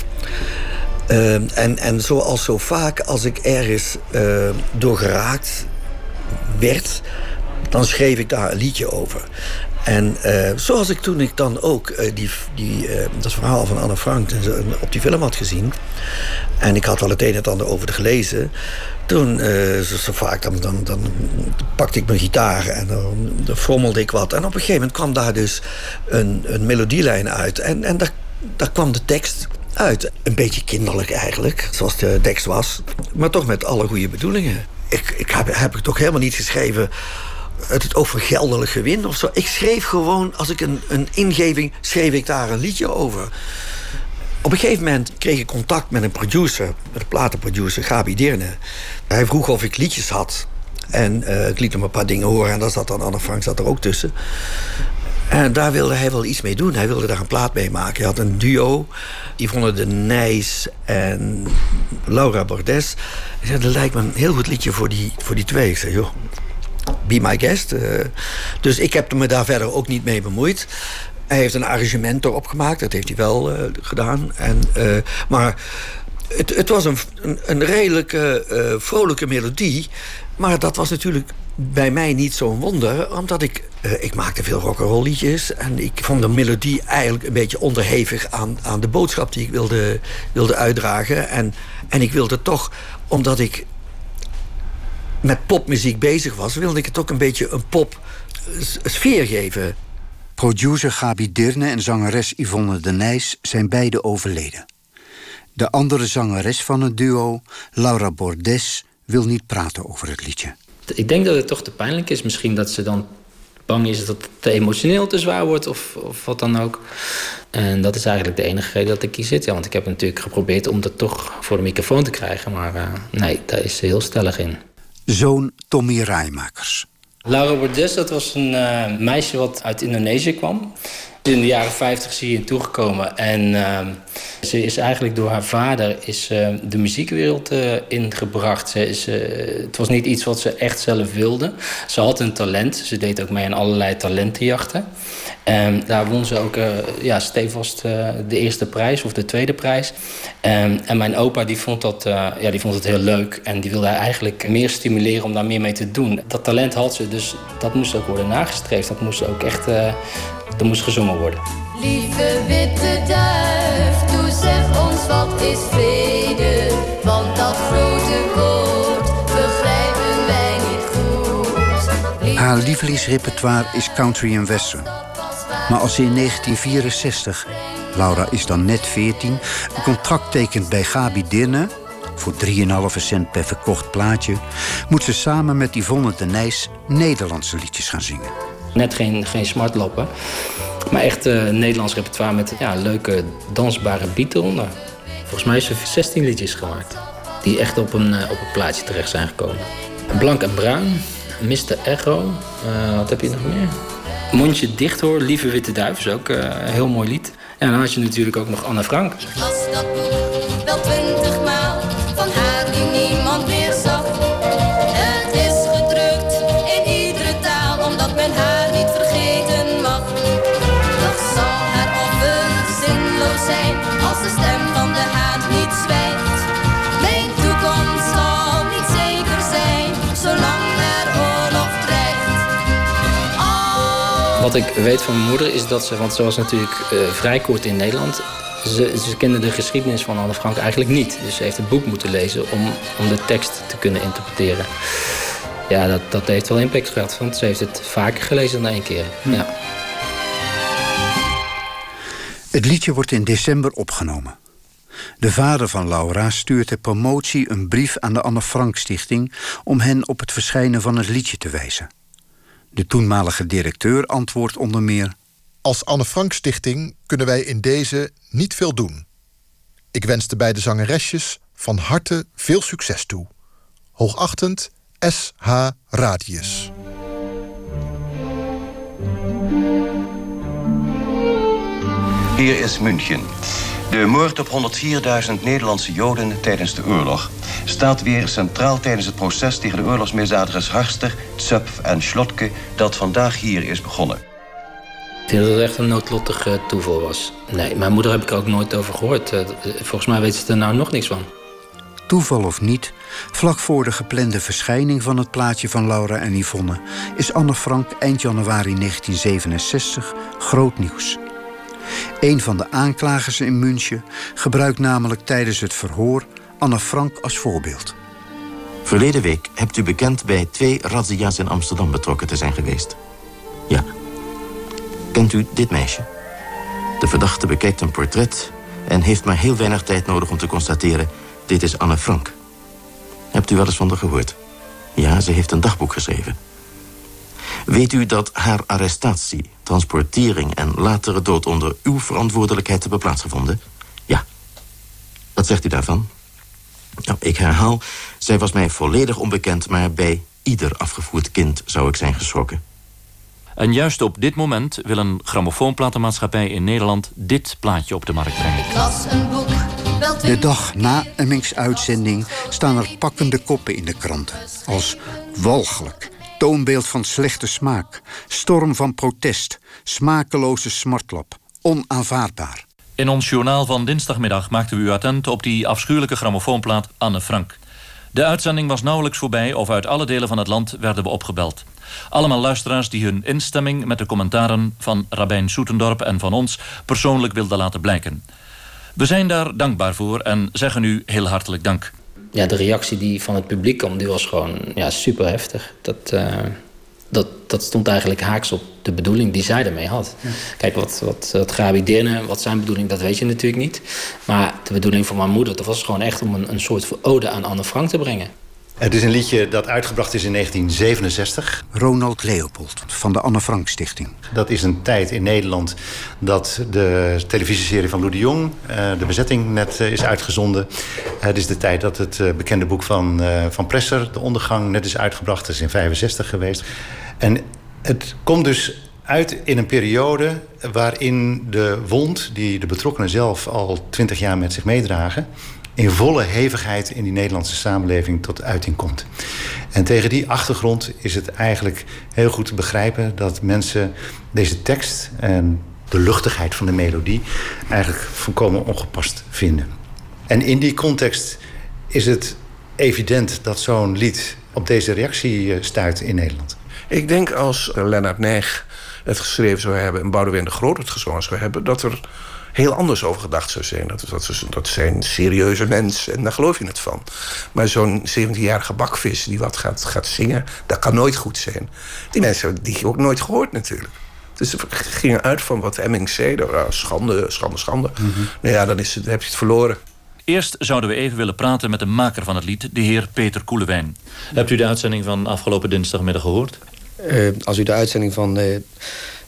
Speaker 21: En zoals zo vaak als ik ergens door geraakt werd, dan schreef ik daar een liedje over. En zoals toen ik dan ook dat verhaal van Anne Frank op die film had gezien, en ik had al het een en het ander over gelezen, toen, zo vaak, dan pakte ik mijn gitaar en dan frommelde ik wat. En op een gegeven moment kwam daar dus een melodielijn uit. En daar kwam de tekst uit. Een beetje kinderlijk eigenlijk, zoals de tekst was. Maar toch met alle goede bedoelingen. Ik heb toch helemaal niet geschreven het over geldelijk gewin of zo. Ik schreef gewoon, als ik een ingeving, schreef ik daar een liedje over. Op een gegeven moment kreeg ik contact met een producer, met een platenproducer, Gabi Deerne. Hij vroeg of ik liedjes had. En ik liet hem een paar dingen horen en daar zat dan Anne Frank zat er ook tussen. En daar wilde hij wel iets mee doen. Hij wilde daar een plaat mee maken. Hij had een duo, Yvonne de Nijs en Laura Bordes. Hij zei, dat lijkt me een heel goed liedje voor die twee. Ik zei, joh, be my guest. Dus ik heb me daar verder ook niet mee bemoeid. Hij heeft een arrangement erop gemaakt, dat heeft hij wel gedaan. Maar het was een redelijk vrolijke melodie. Maar dat was natuurlijk bij mij niet zo'n wonder. Omdat ik maakte veel rock'n'roll liedjes. En ik vond de melodie eigenlijk een beetje onderhevig aan de boodschap die ik wilde uitdragen. En ik wilde toch, omdat ik met popmuziek bezig was, wilde ik het ook een beetje een popsfeer geven.
Speaker 9: Producer Gabi Deerne en zangeres Yvonne de Nijs zijn beide overleden. De andere zangeres van het duo, Laura Bordes, wil niet praten over het liedje.
Speaker 22: Ik denk dat het toch te pijnlijk is. Misschien dat ze dan bang is dat het te emotioneel te zwaar wordt of wat dan ook. En dat is eigenlijk de enige reden dat ik hier zit. Ja, want ik heb natuurlijk geprobeerd om dat toch voor de microfoon te krijgen. Maar nee, daar is ze heel stellig in.
Speaker 9: Zoon Tommy Rijmakers.
Speaker 22: Laura Bordes, dat was een meisje wat uit Indonesië kwam. In de jaren 50 is hier toegekomen. En ze is eigenlijk door haar vader de muziekwereld ingebracht. Het was niet iets wat ze echt zelf wilde. Ze had een talent. Ze deed ook mee aan allerlei talentenjachten. En daar won ze ook stevast de eerste prijs of de tweede prijs. En mijn opa die vond het heel leuk. En die wilde haar eigenlijk meer stimuleren om daar meer mee te doen. Dat talent had ze, dus dat moest ook worden nagestreefd. Dat moest ook echt... Er moest gezongen worden.
Speaker 14: Lieve witte duif, toe zeg ons wat is vrede. Want dat grote woord begrijpen wij niet goed.
Speaker 9: Haar lievelingsrepertoire is country en western. Maar als ze in 1964, Laura is dan net 14... een contract tekent bij Gabi Deerne, voor 3,5 cent per verkocht plaatje, moet ze samen met Yvonne de Nijs Nederlandse liedjes gaan zingen.
Speaker 22: Net geen smartlappen, maar echt Nederlands repertoire met leuke dansbare beat eronder. Volgens mij heeft ze 16 liedjes gemaakt. die echt op een plaatje terecht zijn gekomen. Blank en bruin, Mr. Echo, wat heb je nog meer? Mondje dicht hoor, Lieve Witte Duif is ook een heel mooi lied. En dan had je natuurlijk ook nog Anne Frank.
Speaker 14: Ik las dat boek wel 20 maal, van haar die niemand meer zag. Het is gedrukt in iedere taal, omdat men haar niet vergeten mag. Toch zal haar offer zinloos zijn, als de stem van de haat niet zwijgt. Mijn toekomst zal niet zeker zijn, zolang er oorlog dreigt.
Speaker 22: Wat ik weet van mijn moeder is dat ze, want ze was natuurlijk vrij kort in Nederland. Ze kende de geschiedenis van Anne Frank eigenlijk niet. Dus ze heeft het boek moeten lezen om de tekst te kunnen interpreteren. Ja, dat heeft wel impact gehad, want ze heeft het vaker gelezen dan 1 keer. Ja.
Speaker 9: Het liedje wordt in december opgenomen. De vader van Laura stuurt ter promotie een brief aan de Anne Frank Stichting om hen op het verschijnen van het liedje te wijzen. De toenmalige directeur antwoordt onder meer:
Speaker 17: Als Anne Frank Stichting kunnen wij in deze niet veel doen. Ik wens de beide zangeresjes van harte veel succes toe. Hoogachtend S.H. Radius.
Speaker 3: Hier is München. De moord op 104.000 Nederlandse Joden tijdens de oorlog staat weer centraal tijdens het proces tegen de oorlogsmisdadigers Harster, Zöpf en Schlotke dat vandaag hier is begonnen.
Speaker 22: Ik denk dat het echt een noodlottig toeval was. Nee, mijn moeder heb ik er ook nooit over gehoord. Volgens mij weet ze er nou nog niks van.
Speaker 9: Toeval of niet, vlak voor de geplande verschijning van het plaatje van Laura en Yvonne is Anne Frank eind januari 1967 groot nieuws. Een van de aanklagers in München gebruikt namelijk tijdens het verhoor Anne Frank als voorbeeld.
Speaker 4: Verleden week hebt u bekend bij 2 razzia's in Amsterdam betrokken te zijn geweest. Ja. Kent u dit meisje? De verdachte bekijkt een portret en heeft maar heel weinig tijd nodig om te constateren: dit is Anne Frank. Hebt u wel eens van haar gehoord? Ja, ze heeft een dagboek geschreven. Weet u dat haar arrestatie, transportering en latere dood onder uw verantwoordelijkheid hebben plaatsgevonden? Ja. Wat zegt u daarvan? Nou, ik herhaal, zij was mij volledig onbekend, maar bij ieder afgevoerd kind zou ik zijn geschrokken.
Speaker 8: En juist op dit moment wil een grammofoonplatenmaatschappij in Nederland dit plaatje op de markt brengen.
Speaker 14: Ik las een boek, wel 20
Speaker 9: De dag na Emmings uitzending staan er pakkende koppen in de kranten. Als walgelijk, toonbeeld van slechte smaak, storm van protest, smakeloze smartlap, onaanvaardbaar.
Speaker 8: In ons journaal van dinsdagmiddag maakten we u attent op die afschuwelijke grammofoonplaat Anne Frank. De uitzending was nauwelijks voorbij of uit alle delen van het land werden we opgebeld. Allemaal luisteraars die hun instemming met de commentaren van Rabijn Soetendorp en van ons persoonlijk wilden laten blijken. We zijn daar dankbaar voor en zeggen u heel hartelijk dank.
Speaker 22: Ja, de reactie die van het publiek kwam, die was gewoon super heftig. Dat stond eigenlijk haaks op de bedoeling die zij ermee had. Ja. Kijk, wat Gabi Deerne, wat zijn bedoeling, dat weet je natuurlijk niet. Maar de bedoeling van mijn moeder, dat was gewoon echt om een soort ode aan Anne Frank te brengen.
Speaker 20: Het is een liedje dat uitgebracht is in 1967.
Speaker 9: Ronald Leopold van de Anne Frank Stichting.
Speaker 20: Dat is een tijd in Nederland dat de televisieserie van Lou de Jong, de bezetting, net is uitgezonden. Het is de tijd dat het bekende boek van Presser, De Ondergang, net is uitgebracht. Dat is in 1965 geweest. En het komt dus uit in een periode waarin de wond die de betrokkenen zelf al 20 jaar met zich meedragen, in volle hevigheid in die Nederlandse samenleving tot uiting komt. En tegen die achtergrond is het eigenlijk heel goed te begrijpen dat mensen deze tekst en de luchtigheid van de melodie eigenlijk volkomen ongepast vinden. En in die context is het evident dat zo'n lied op deze reactie stuit in Nederland.
Speaker 16: Ik denk als Lennart Nijg het geschreven zou hebben en Boudewijn de Groot het gezongen zou hebben, dat er heel anders over gedacht zou zijn. Dat zijn serieuze mensen en daar geloof je het van. Maar zo'n 17-jarige bakvis die wat gaat zingen, dat kan nooit goed zijn. Die mensen hebben die ook nooit gehoord natuurlijk. Dus ze gingen uit van wat Emmings zei. Schande, schande, schande. Mm-hmm. Nou ja, dan heb je het verloren.
Speaker 8: Eerst zouden we even willen praten met de maker van het lied, de heer Peter Koelewijn. Hebt u de uitzending van afgelopen dinsdagmiddag gehoord?
Speaker 23: Als u de uitzending van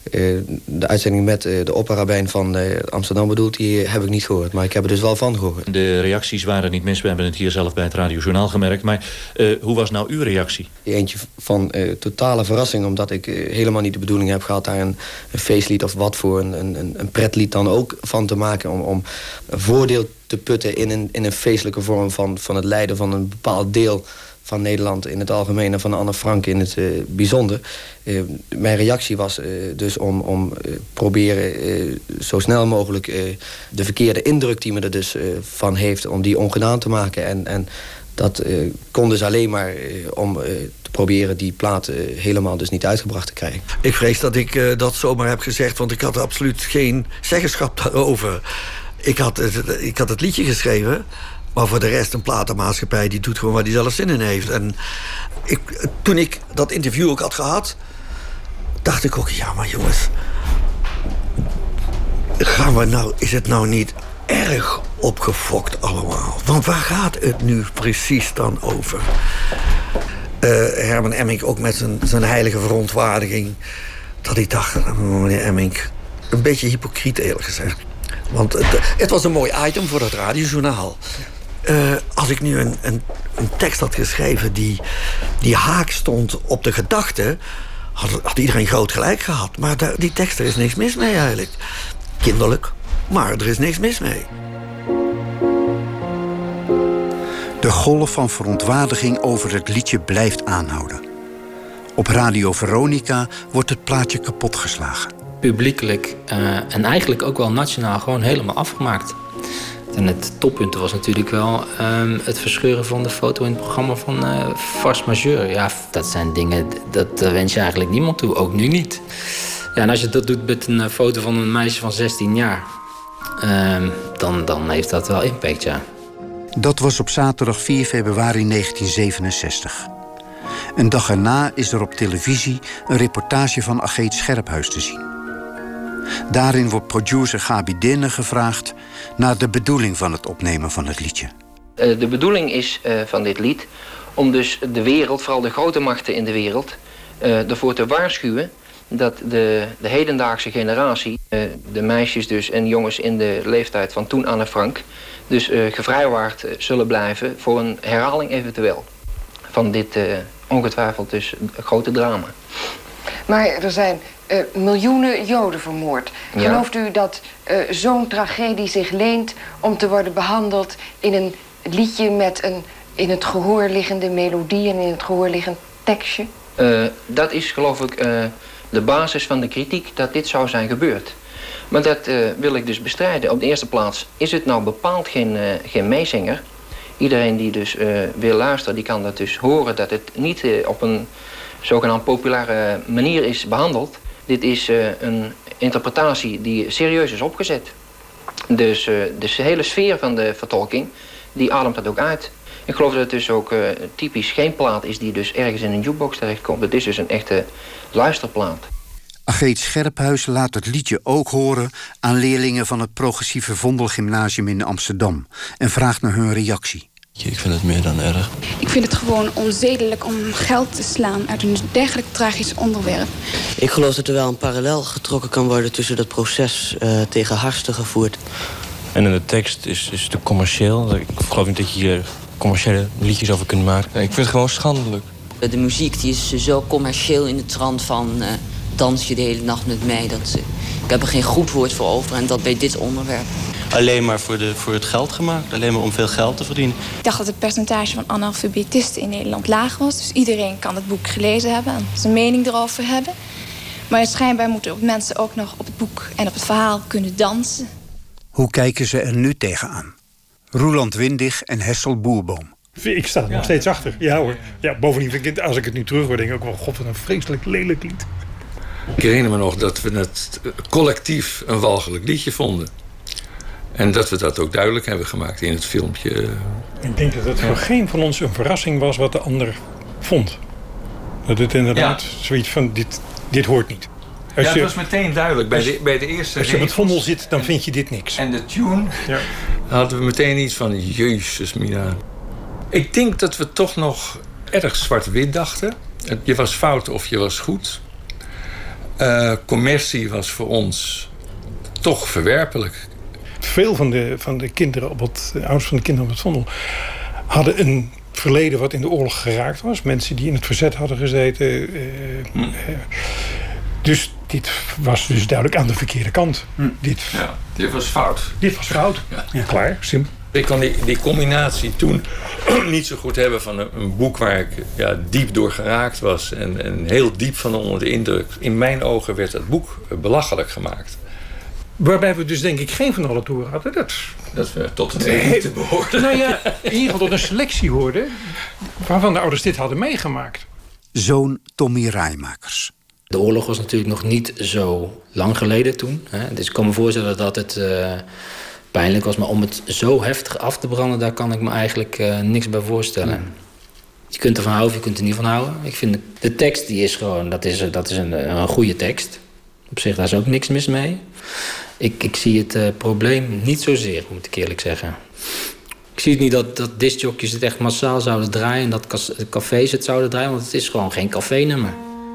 Speaker 21: De uitzending met de opperrabijn van Amsterdam bedoelt, die heb ik niet gehoord. Maar ik heb er dus wel van gehoord.
Speaker 8: De reacties waren niet mis. We hebben het hier zelf bij het Radiojournaal gemerkt. Maar hoe was nou uw reactie?
Speaker 21: Eentje van totale verrassing, omdat ik helemaal niet de bedoeling heb gehad daar een feestlied of wat voor een pretlied dan ook van te maken. Om een voordeel te putten in een feestelijke vorm van het lijden van een bepaald deel van Nederland in het algemeen en van Anne Frank in het bijzonder. Mijn reactie was dus om proberen zo snel mogelijk de verkeerde indruk die me er dus van heeft, om die ongedaan te maken. En dat kon dus alleen maar om te proberen die plaat helemaal dus niet uitgebracht te krijgen. Ik vrees dat ik dat zomaar heb gezegd, want ik had absoluut geen zeggenschap daarover. Ik had het liedje geschreven, maar voor de rest een platenmaatschappij die doet gewoon waar die zelf zin in heeft. En toen ik dat interview ook had gehad, dacht ik ook, ja maar jongens, is het nou niet erg opgefokt allemaal? Want waar gaat het nu precies dan over? Herman Emmink ook met zijn heilige verontwaardiging, dat ik dacht, meneer Emmink, een beetje hypocriet eerlijk gezegd. Want het was een mooi item voor het radiojournaal. Als ik nu een tekst had geschreven die haak stond op de gedachte, had iedereen groot gelijk gehad. Maar die tekst, er is niks mis mee eigenlijk. Kinderlijk, maar er is niks mis mee.
Speaker 9: De golf van verontwaardiging over het liedje blijft aanhouden. Op Radio Veronica wordt het plaatje kapotgeslagen.
Speaker 22: Publiekelijk en eigenlijk ook wel nationaal gewoon helemaal afgemaakt. En het toppunt was natuurlijk wel het verscheuren van de foto in het programma van Force Majeure. Ja, dat zijn dingen, dat wens je eigenlijk niemand toe, ook nu niet. Ja, en als je dat doet met een foto van een meisje van 16 jaar, dan heeft dat wel impact, ja.
Speaker 9: Dat was op zaterdag 4 februari 1967. Een dag erna is er op televisie een reportage van Ageet Scherphuis te zien. Daarin wordt producer Gabi Dinne gevraagd naar de bedoeling van het opnemen van het liedje.
Speaker 5: De bedoeling is van dit lied om dus de wereld, vooral de grote machten in de wereld, ervoor te waarschuwen dat de hedendaagse generatie, de meisjes dus en jongens in de leeftijd van toen Anne Frank, dus gevrijwaard zullen blijven voor een herhaling eventueel van dit ongetwijfeld dus grote drama.
Speaker 6: Maar er zijn miljoenen Joden vermoord. Ja. Gelooft u dat zo'n tragedie zich leent om te worden behandeld in een liedje met een in het gehoor liggende melodie en in het gehoor liggend tekstje?
Speaker 5: Dat is geloof ik de basis van de kritiek dat dit zou zijn gebeurd. Maar dat wil ik dus bestrijden. Op de eerste plaats is het nou bepaald geen meezinger. Iedereen die dus wil luisteren, die kan dat dus horen dat het niet op een zogenaamd populaire manier is behandeld. Dit is een interpretatie die serieus is opgezet. Dus de hele sfeer van de vertolking, die ademt dat ook uit. Ik geloof dat het dus ook typisch geen plaat is die dus ergens in een jukebox terechtkomt. Het is dus een echte luisterplaat.
Speaker 9: Ageet Scherphuis laat het liedje ook horen aan leerlingen van het Progressieve Vondelgymnasium in Amsterdam en vraagt naar hun reactie.
Speaker 23: Ik vind het meer dan erg.
Speaker 24: Ik vind het gewoon onzedelijk om geld te slaan uit een dergelijk tragisch onderwerp.
Speaker 25: Ik geloof dat er wel een parallel getrokken kan worden tussen dat proces tegen Harsten gevoerd.
Speaker 23: En in de tekst is te commercieel. Ik geloof niet dat je hier commerciële liedjes over kunt maken. Ik vind het gewoon schandelijk.
Speaker 26: De muziek die is zo commercieel in de trant van dans je de hele nacht met mij. Ik heb er geen goed woord voor over en dat bij dit onderwerp.
Speaker 23: Alleen maar voor het geld gemaakt. Alleen maar om veel geld te verdienen.
Speaker 24: Ik dacht dat het percentage van analfabetisten in Nederland laag was. Dus iedereen kan het boek gelezen hebben en zijn mening erover hebben. Maar schijnbaar moeten mensen ook nog op het boek en op het verhaal kunnen dansen.
Speaker 9: Hoe kijken ze er nu tegenaan? Roeland Windig en Hessel Boerboom.
Speaker 27: Ik sta er nog steeds achter. Ja hoor. Ja, bovendien vind ik het, als ik het nu terug hoor, denk ik ook wel, god, wat een vreselijk lelijk lied.
Speaker 28: Ik herinner me nog dat we het collectief een walgelijk liedje vonden. En dat we dat ook duidelijk hebben gemaakt in het filmpje.
Speaker 27: Ik denk dat het voor geen van ons een verrassing was wat de ander vond. Dat het inderdaad zoiets van, dit hoort niet.
Speaker 28: Het was meteen duidelijk. Bij de eerste
Speaker 27: als je op het vondel zit, dan vind je dit niks.
Speaker 28: En de tune, hadden we meteen iets van, jezus mina. Ik denk dat we toch nog erg zwart-wit dachten. Je was fout of je was goed. Commercie was voor ons toch verwerpelijk.
Speaker 27: Veel van de kinderen ouders van de kinderen op het Vondel hadden een verleden wat in de oorlog geraakt was. Mensen die in het verzet hadden gezeten. Dus dit was dus duidelijk aan de verkeerde kant. Dit
Speaker 28: was fout.
Speaker 27: Dit was fout. Ja. Klaar, simpel.
Speaker 28: Ik kan die combinatie toen niet zo goed hebben van een boek waar ik diep door geraakt was. En heel diep van onder de indruk. In mijn ogen werd dat boek belachelijk gemaakt.
Speaker 27: Waarbij we dus denk ik geen van alle toeren hadden.
Speaker 28: Dat we tot het elite behoorden.
Speaker 27: Nou ja, in ieder geval tot een selectie hoorden waarvan de ouders dit hadden meegemaakt.
Speaker 9: Zoon Tommy Rijmakers.
Speaker 22: De oorlog was natuurlijk nog niet zo lang geleden toen. Hè? Dus ik kan me voorstellen dat het pijnlijk was. Maar om het zo heftig af te branden, daar kan ik me eigenlijk niks bij voorstellen. Je kunt ervan houden of je kunt er niet van houden. Ik vind de tekst, die is gewoon, dat is een goede tekst. Op zich, daar is ook niks mis mee. Ik zie het probleem niet zozeer, moet ik eerlijk zeggen. Ik zie het niet dat discjockeys het echt massaal zouden draaien en dat cafés het zouden draaien, want het is gewoon geen cafénummer.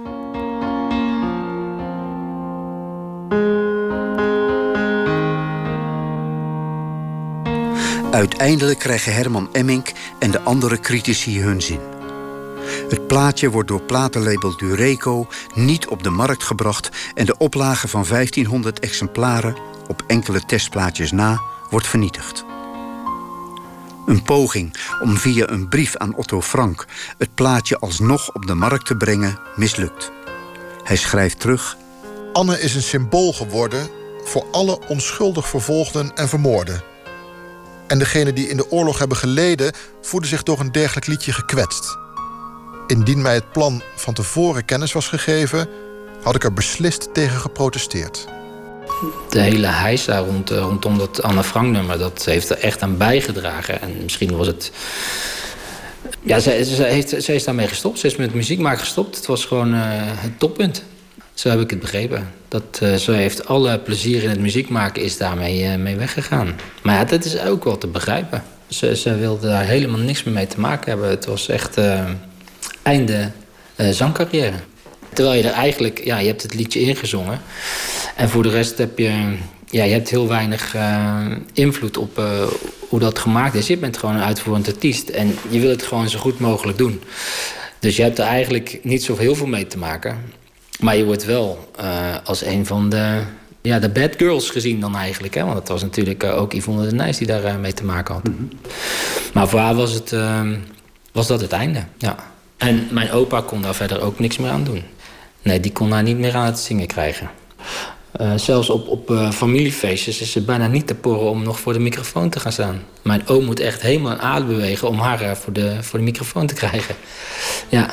Speaker 9: Uiteindelijk krijgen Herman Emmink en de andere critici hun zin. Het plaatje wordt door platenlabel Dureco niet op de markt gebracht en de oplage van 1500 exemplaren, op enkele testplaatjes na, wordt vernietigd. Een poging om via een brief aan Otto Frank het plaatje alsnog op de markt te brengen mislukt. Hij schrijft terug:
Speaker 17: Anne is een symbool geworden voor alle onschuldig vervolgden en vermoorden. En degenen die in de oorlog hebben geleden voelden zich door een dergelijk liedje gekwetst. Indien mij het plan van tevoren kennis was gegeven, had ik er beslist tegen geprotesteerd.
Speaker 22: De hele heisa rondom dat Anne Frank-nummer, dat heeft er echt aan bijgedragen. En misschien was het... Ja, ze is daarmee gestopt. Ze is met muziek maken gestopt. Het was gewoon het toppunt. Zo heb ik het begrepen. Ze heeft alle plezier in het muziek maken is daarmee mee weggegaan. Maar ja, dat is ook wel te begrijpen. Ze wilde daar helemaal niks meer mee te maken hebben. Het was echt einde zangcarrière. Terwijl je er eigenlijk... Ja, je hebt het liedje ingezongen. En voor de rest heb je... Ja, je hebt heel weinig invloed op hoe dat gemaakt is. Je bent gewoon een uitvoerend artiest. En je wil het gewoon zo goed mogelijk doen. Dus je hebt er eigenlijk niet zo heel veel mee te maken. Maar je wordt wel als een van de bad girls gezien dan eigenlijk. Hè? Want het was natuurlijk ook Yvonne de Nijs die daar mee te maken had. Mm-hmm. Maar voor haar was dat het einde, ja. En mijn opa kon daar verder ook niks meer aan doen. Nee, die kon haar niet meer aan het zingen krijgen. Zelfs op familiefeestjes is ze bijna niet te porren om nog voor de microfoon te gaan staan. Mijn oom moet echt helemaal aan adem bewegen om haar voor de microfoon te krijgen. Ja.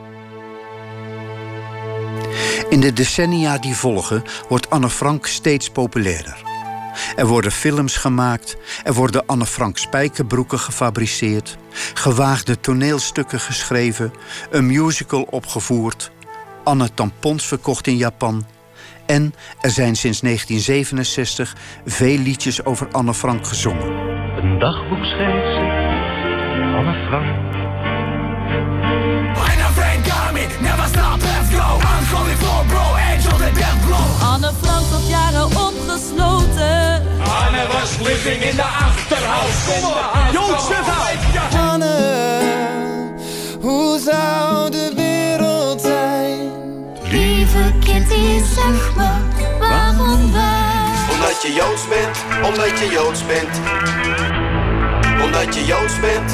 Speaker 9: In de decennia die volgen wordt Anne Frank steeds populairder. Er worden films gemaakt, er worden Anne Frank spijkerbroeken gefabriceerd, gewaagde toneelstukken geschreven, een musical opgevoerd, Anne tampons verkocht in Japan. En er zijn sinds 1967 veel liedjes over Anne Frank gezongen.
Speaker 1: Een dagboek schreef ze, Anne Frank.
Speaker 2: Anne Frank tot jaren opgesloten.
Speaker 7: Anne was living in de achterhoofd. Joodse vrouw.
Speaker 2: Anne, hoe zou de wereld zijn? Lieve Kitty, zeg me, waarom wij?
Speaker 10: Omdat je Joods bent, omdat je Joods bent. Omdat je Joods bent.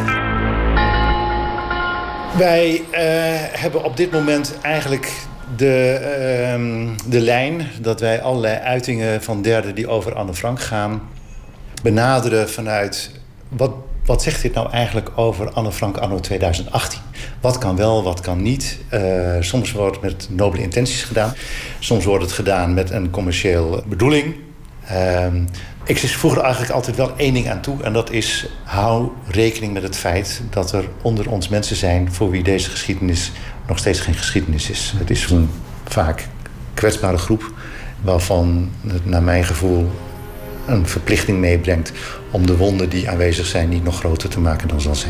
Speaker 20: Wij hebben op dit moment eigenlijk de lijn dat wij allerlei uitingen van derden die over Anne Frank gaan benaderen vanuit wat zegt dit nou eigenlijk over Anne Frank anno 2018? Wat kan wel, wat kan niet? Soms wordt het met nobele intenties gedaan. Soms wordt het gedaan met een commerciële bedoeling. Ik voeg er eigenlijk altijd wel één ding aan toe. En dat is, hou rekening met het feit dat er onder ons mensen zijn voor wie deze geschiedenis nog steeds geen geschiedenis is. Het is een vaak kwetsbare groep waarvan het naar mijn gevoel een verplichting meebrengt om de wonden die aanwezig zijn niet nog groter te maken dan zal zijn.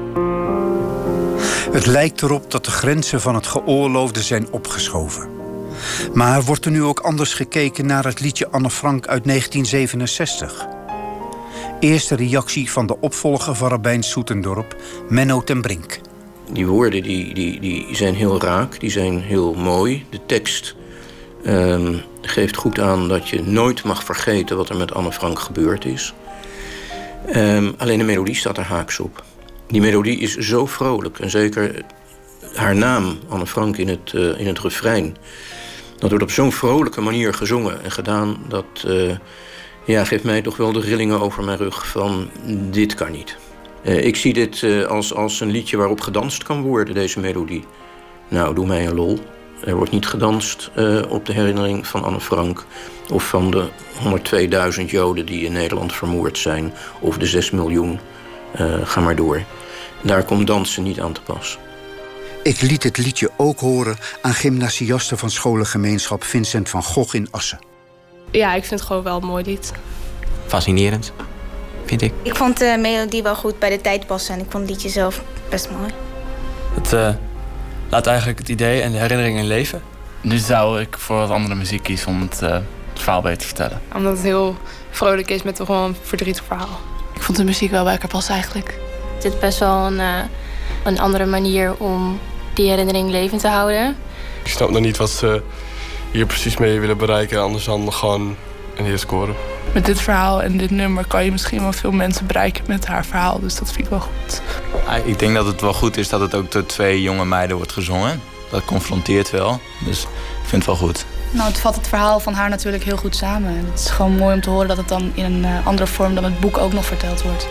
Speaker 9: Het lijkt erop dat de grenzen van het geoorloofde zijn opgeschoven. Maar wordt er nu ook anders gekeken naar het liedje Anne Frank uit 1967? Eerste reactie van de opvolger van Rabijn Soetendorp, Menno ten Brink.
Speaker 3: Die woorden die zijn heel raak, die zijn heel mooi. De tekst geeft goed aan dat je nooit mag vergeten wat er met Anne Frank gebeurd is. Alleen de melodie staat er haaks op. Die melodie is zo vrolijk. En zeker haar naam, Anne Frank, in het refrein. Dat wordt op zo'n vrolijke manier gezongen en gedaan. Dat geeft mij toch wel de rillingen over mijn rug van dit kan niet. Ik zie dit als een liedje waarop gedanst kan worden, deze melodie. Nou, doe mij een lol. Er wordt niet gedanst op de herinnering van Anne Frank... of van de 102.000 Joden die in Nederland vermoord zijn... of de 6 miljoen. Ga maar door. Daar komt dansen niet aan te pas.
Speaker 9: Ik liet het liedje ook horen aan gymnasiasten van scholengemeenschap Vincent van Gogh in Assen.
Speaker 4: Ja, ik vind het gewoon wel een mooi lied.
Speaker 11: Fascinerend, vind ik.
Speaker 12: Ik vond de melodie wel goed bij de tijd passen en ik vond het liedje zelf best mooi.
Speaker 13: Het laat eigenlijk het idee en de herinnering in leven.
Speaker 15: Nu zou ik voor wat andere muziek kiezen om het verhaal beter te vertellen.
Speaker 4: Omdat het heel vrolijk is met gewoon een verdrietig verhaal.
Speaker 18: Ik vond de muziek wel bij elkaar passen eigenlijk.
Speaker 19: Het is best wel een andere manier om die herinnering levend te houden.
Speaker 29: Ik snap nog niet wat ze hier precies mee willen bereiken, anders dan gewoon een heer scoren.
Speaker 18: Met dit verhaal en dit nummer kan je misschien wel veel mensen bereiken met haar verhaal. Dus dat vind ik wel goed.
Speaker 30: Ik denk dat het wel goed is dat het ook door 2 jonge meiden wordt gezongen. Dat confronteert wel, dus ik vind het wel goed.
Speaker 18: Nou, het vat het verhaal van haar natuurlijk heel goed samen. Het is gewoon mooi om te horen dat het dan in een andere vorm dan het boek ook nog verteld wordt.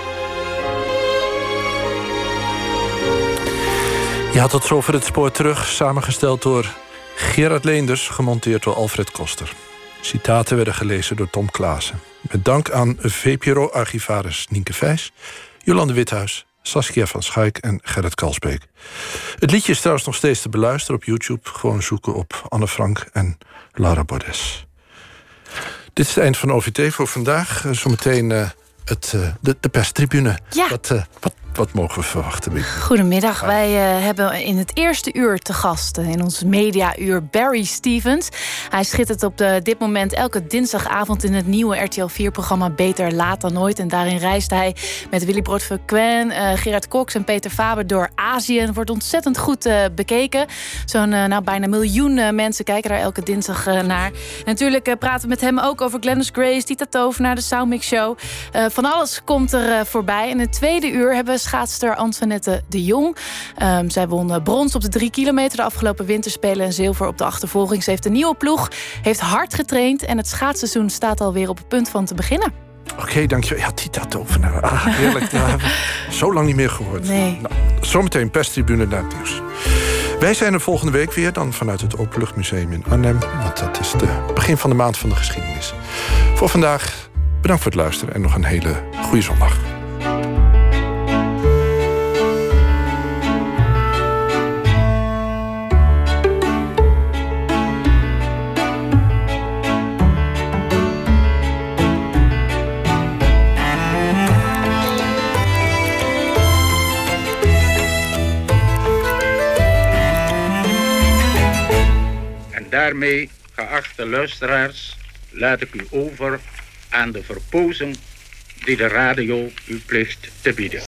Speaker 31: Ja, tot zover het spoor terug, samengesteld door Gerard Leenders, gemonteerd door Alfred Koster. Citaten werden gelezen door Tom Klaassen. Met dank aan VPRO-archivaris Nienke Vijs, Jolande Withuis, Saskia van Schaik en Gerrit Kalsbeek. Het liedje is trouwens nog steeds te beluisteren op YouTube. Gewoon zoeken op Anne Frank en Lara Bordes. Dit is het eind van OVT voor vandaag. Zometeen de perstribune.
Speaker 32: Ja.
Speaker 31: Wat mogen we verwachten, Mieke?
Speaker 32: Goedemiddag. Wij hebben in het eerste uur te gast in ons mediauur Barry Stevens. Hij schittert op dit moment elke dinsdagavond in het nieuwe RTL 4-programma Beter Laat dan Nooit. En daarin reist hij met Willy Brood-Verquin, Gerard Cox en Peter Faber door Azië. Het wordt ontzettend goed bekeken. Zo'n bijna 1 miljoen mensen kijken daar elke dinsdag naar. En natuurlijk praten we met hem ook over Glennis Grace, Tita Tovenaar, de Soundmix Show. Van alles komt er voorbij. In het tweede uur hebben we schaatster Antoinette de Jong. Zij won brons op de 3 kilometer de afgelopen winterspelen en zilver op de achtervolging. Ze heeft een nieuwe ploeg, heeft hard getraind en het schaatsseizoen staat alweer op het punt van te beginnen.
Speaker 31: Oké, dankjewel. Ja, Tita Tovenaar. Heerlijk. Ja, hebben we zo lang niet meer gehoord.
Speaker 32: Nee.
Speaker 31: Nou, zometeen perstribune naar het nieuws. Wij zijn er volgende week weer, dan vanuit het Openluchtmuseum in Arnhem. Want dat is het begin van de maand van de geschiedenis. Voor vandaag, bedankt voor het luisteren en nog een hele goede zondag.
Speaker 33: Daarmee, geachte luisteraars, laat ik u over aan de verpozing die de radio u plicht te bieden.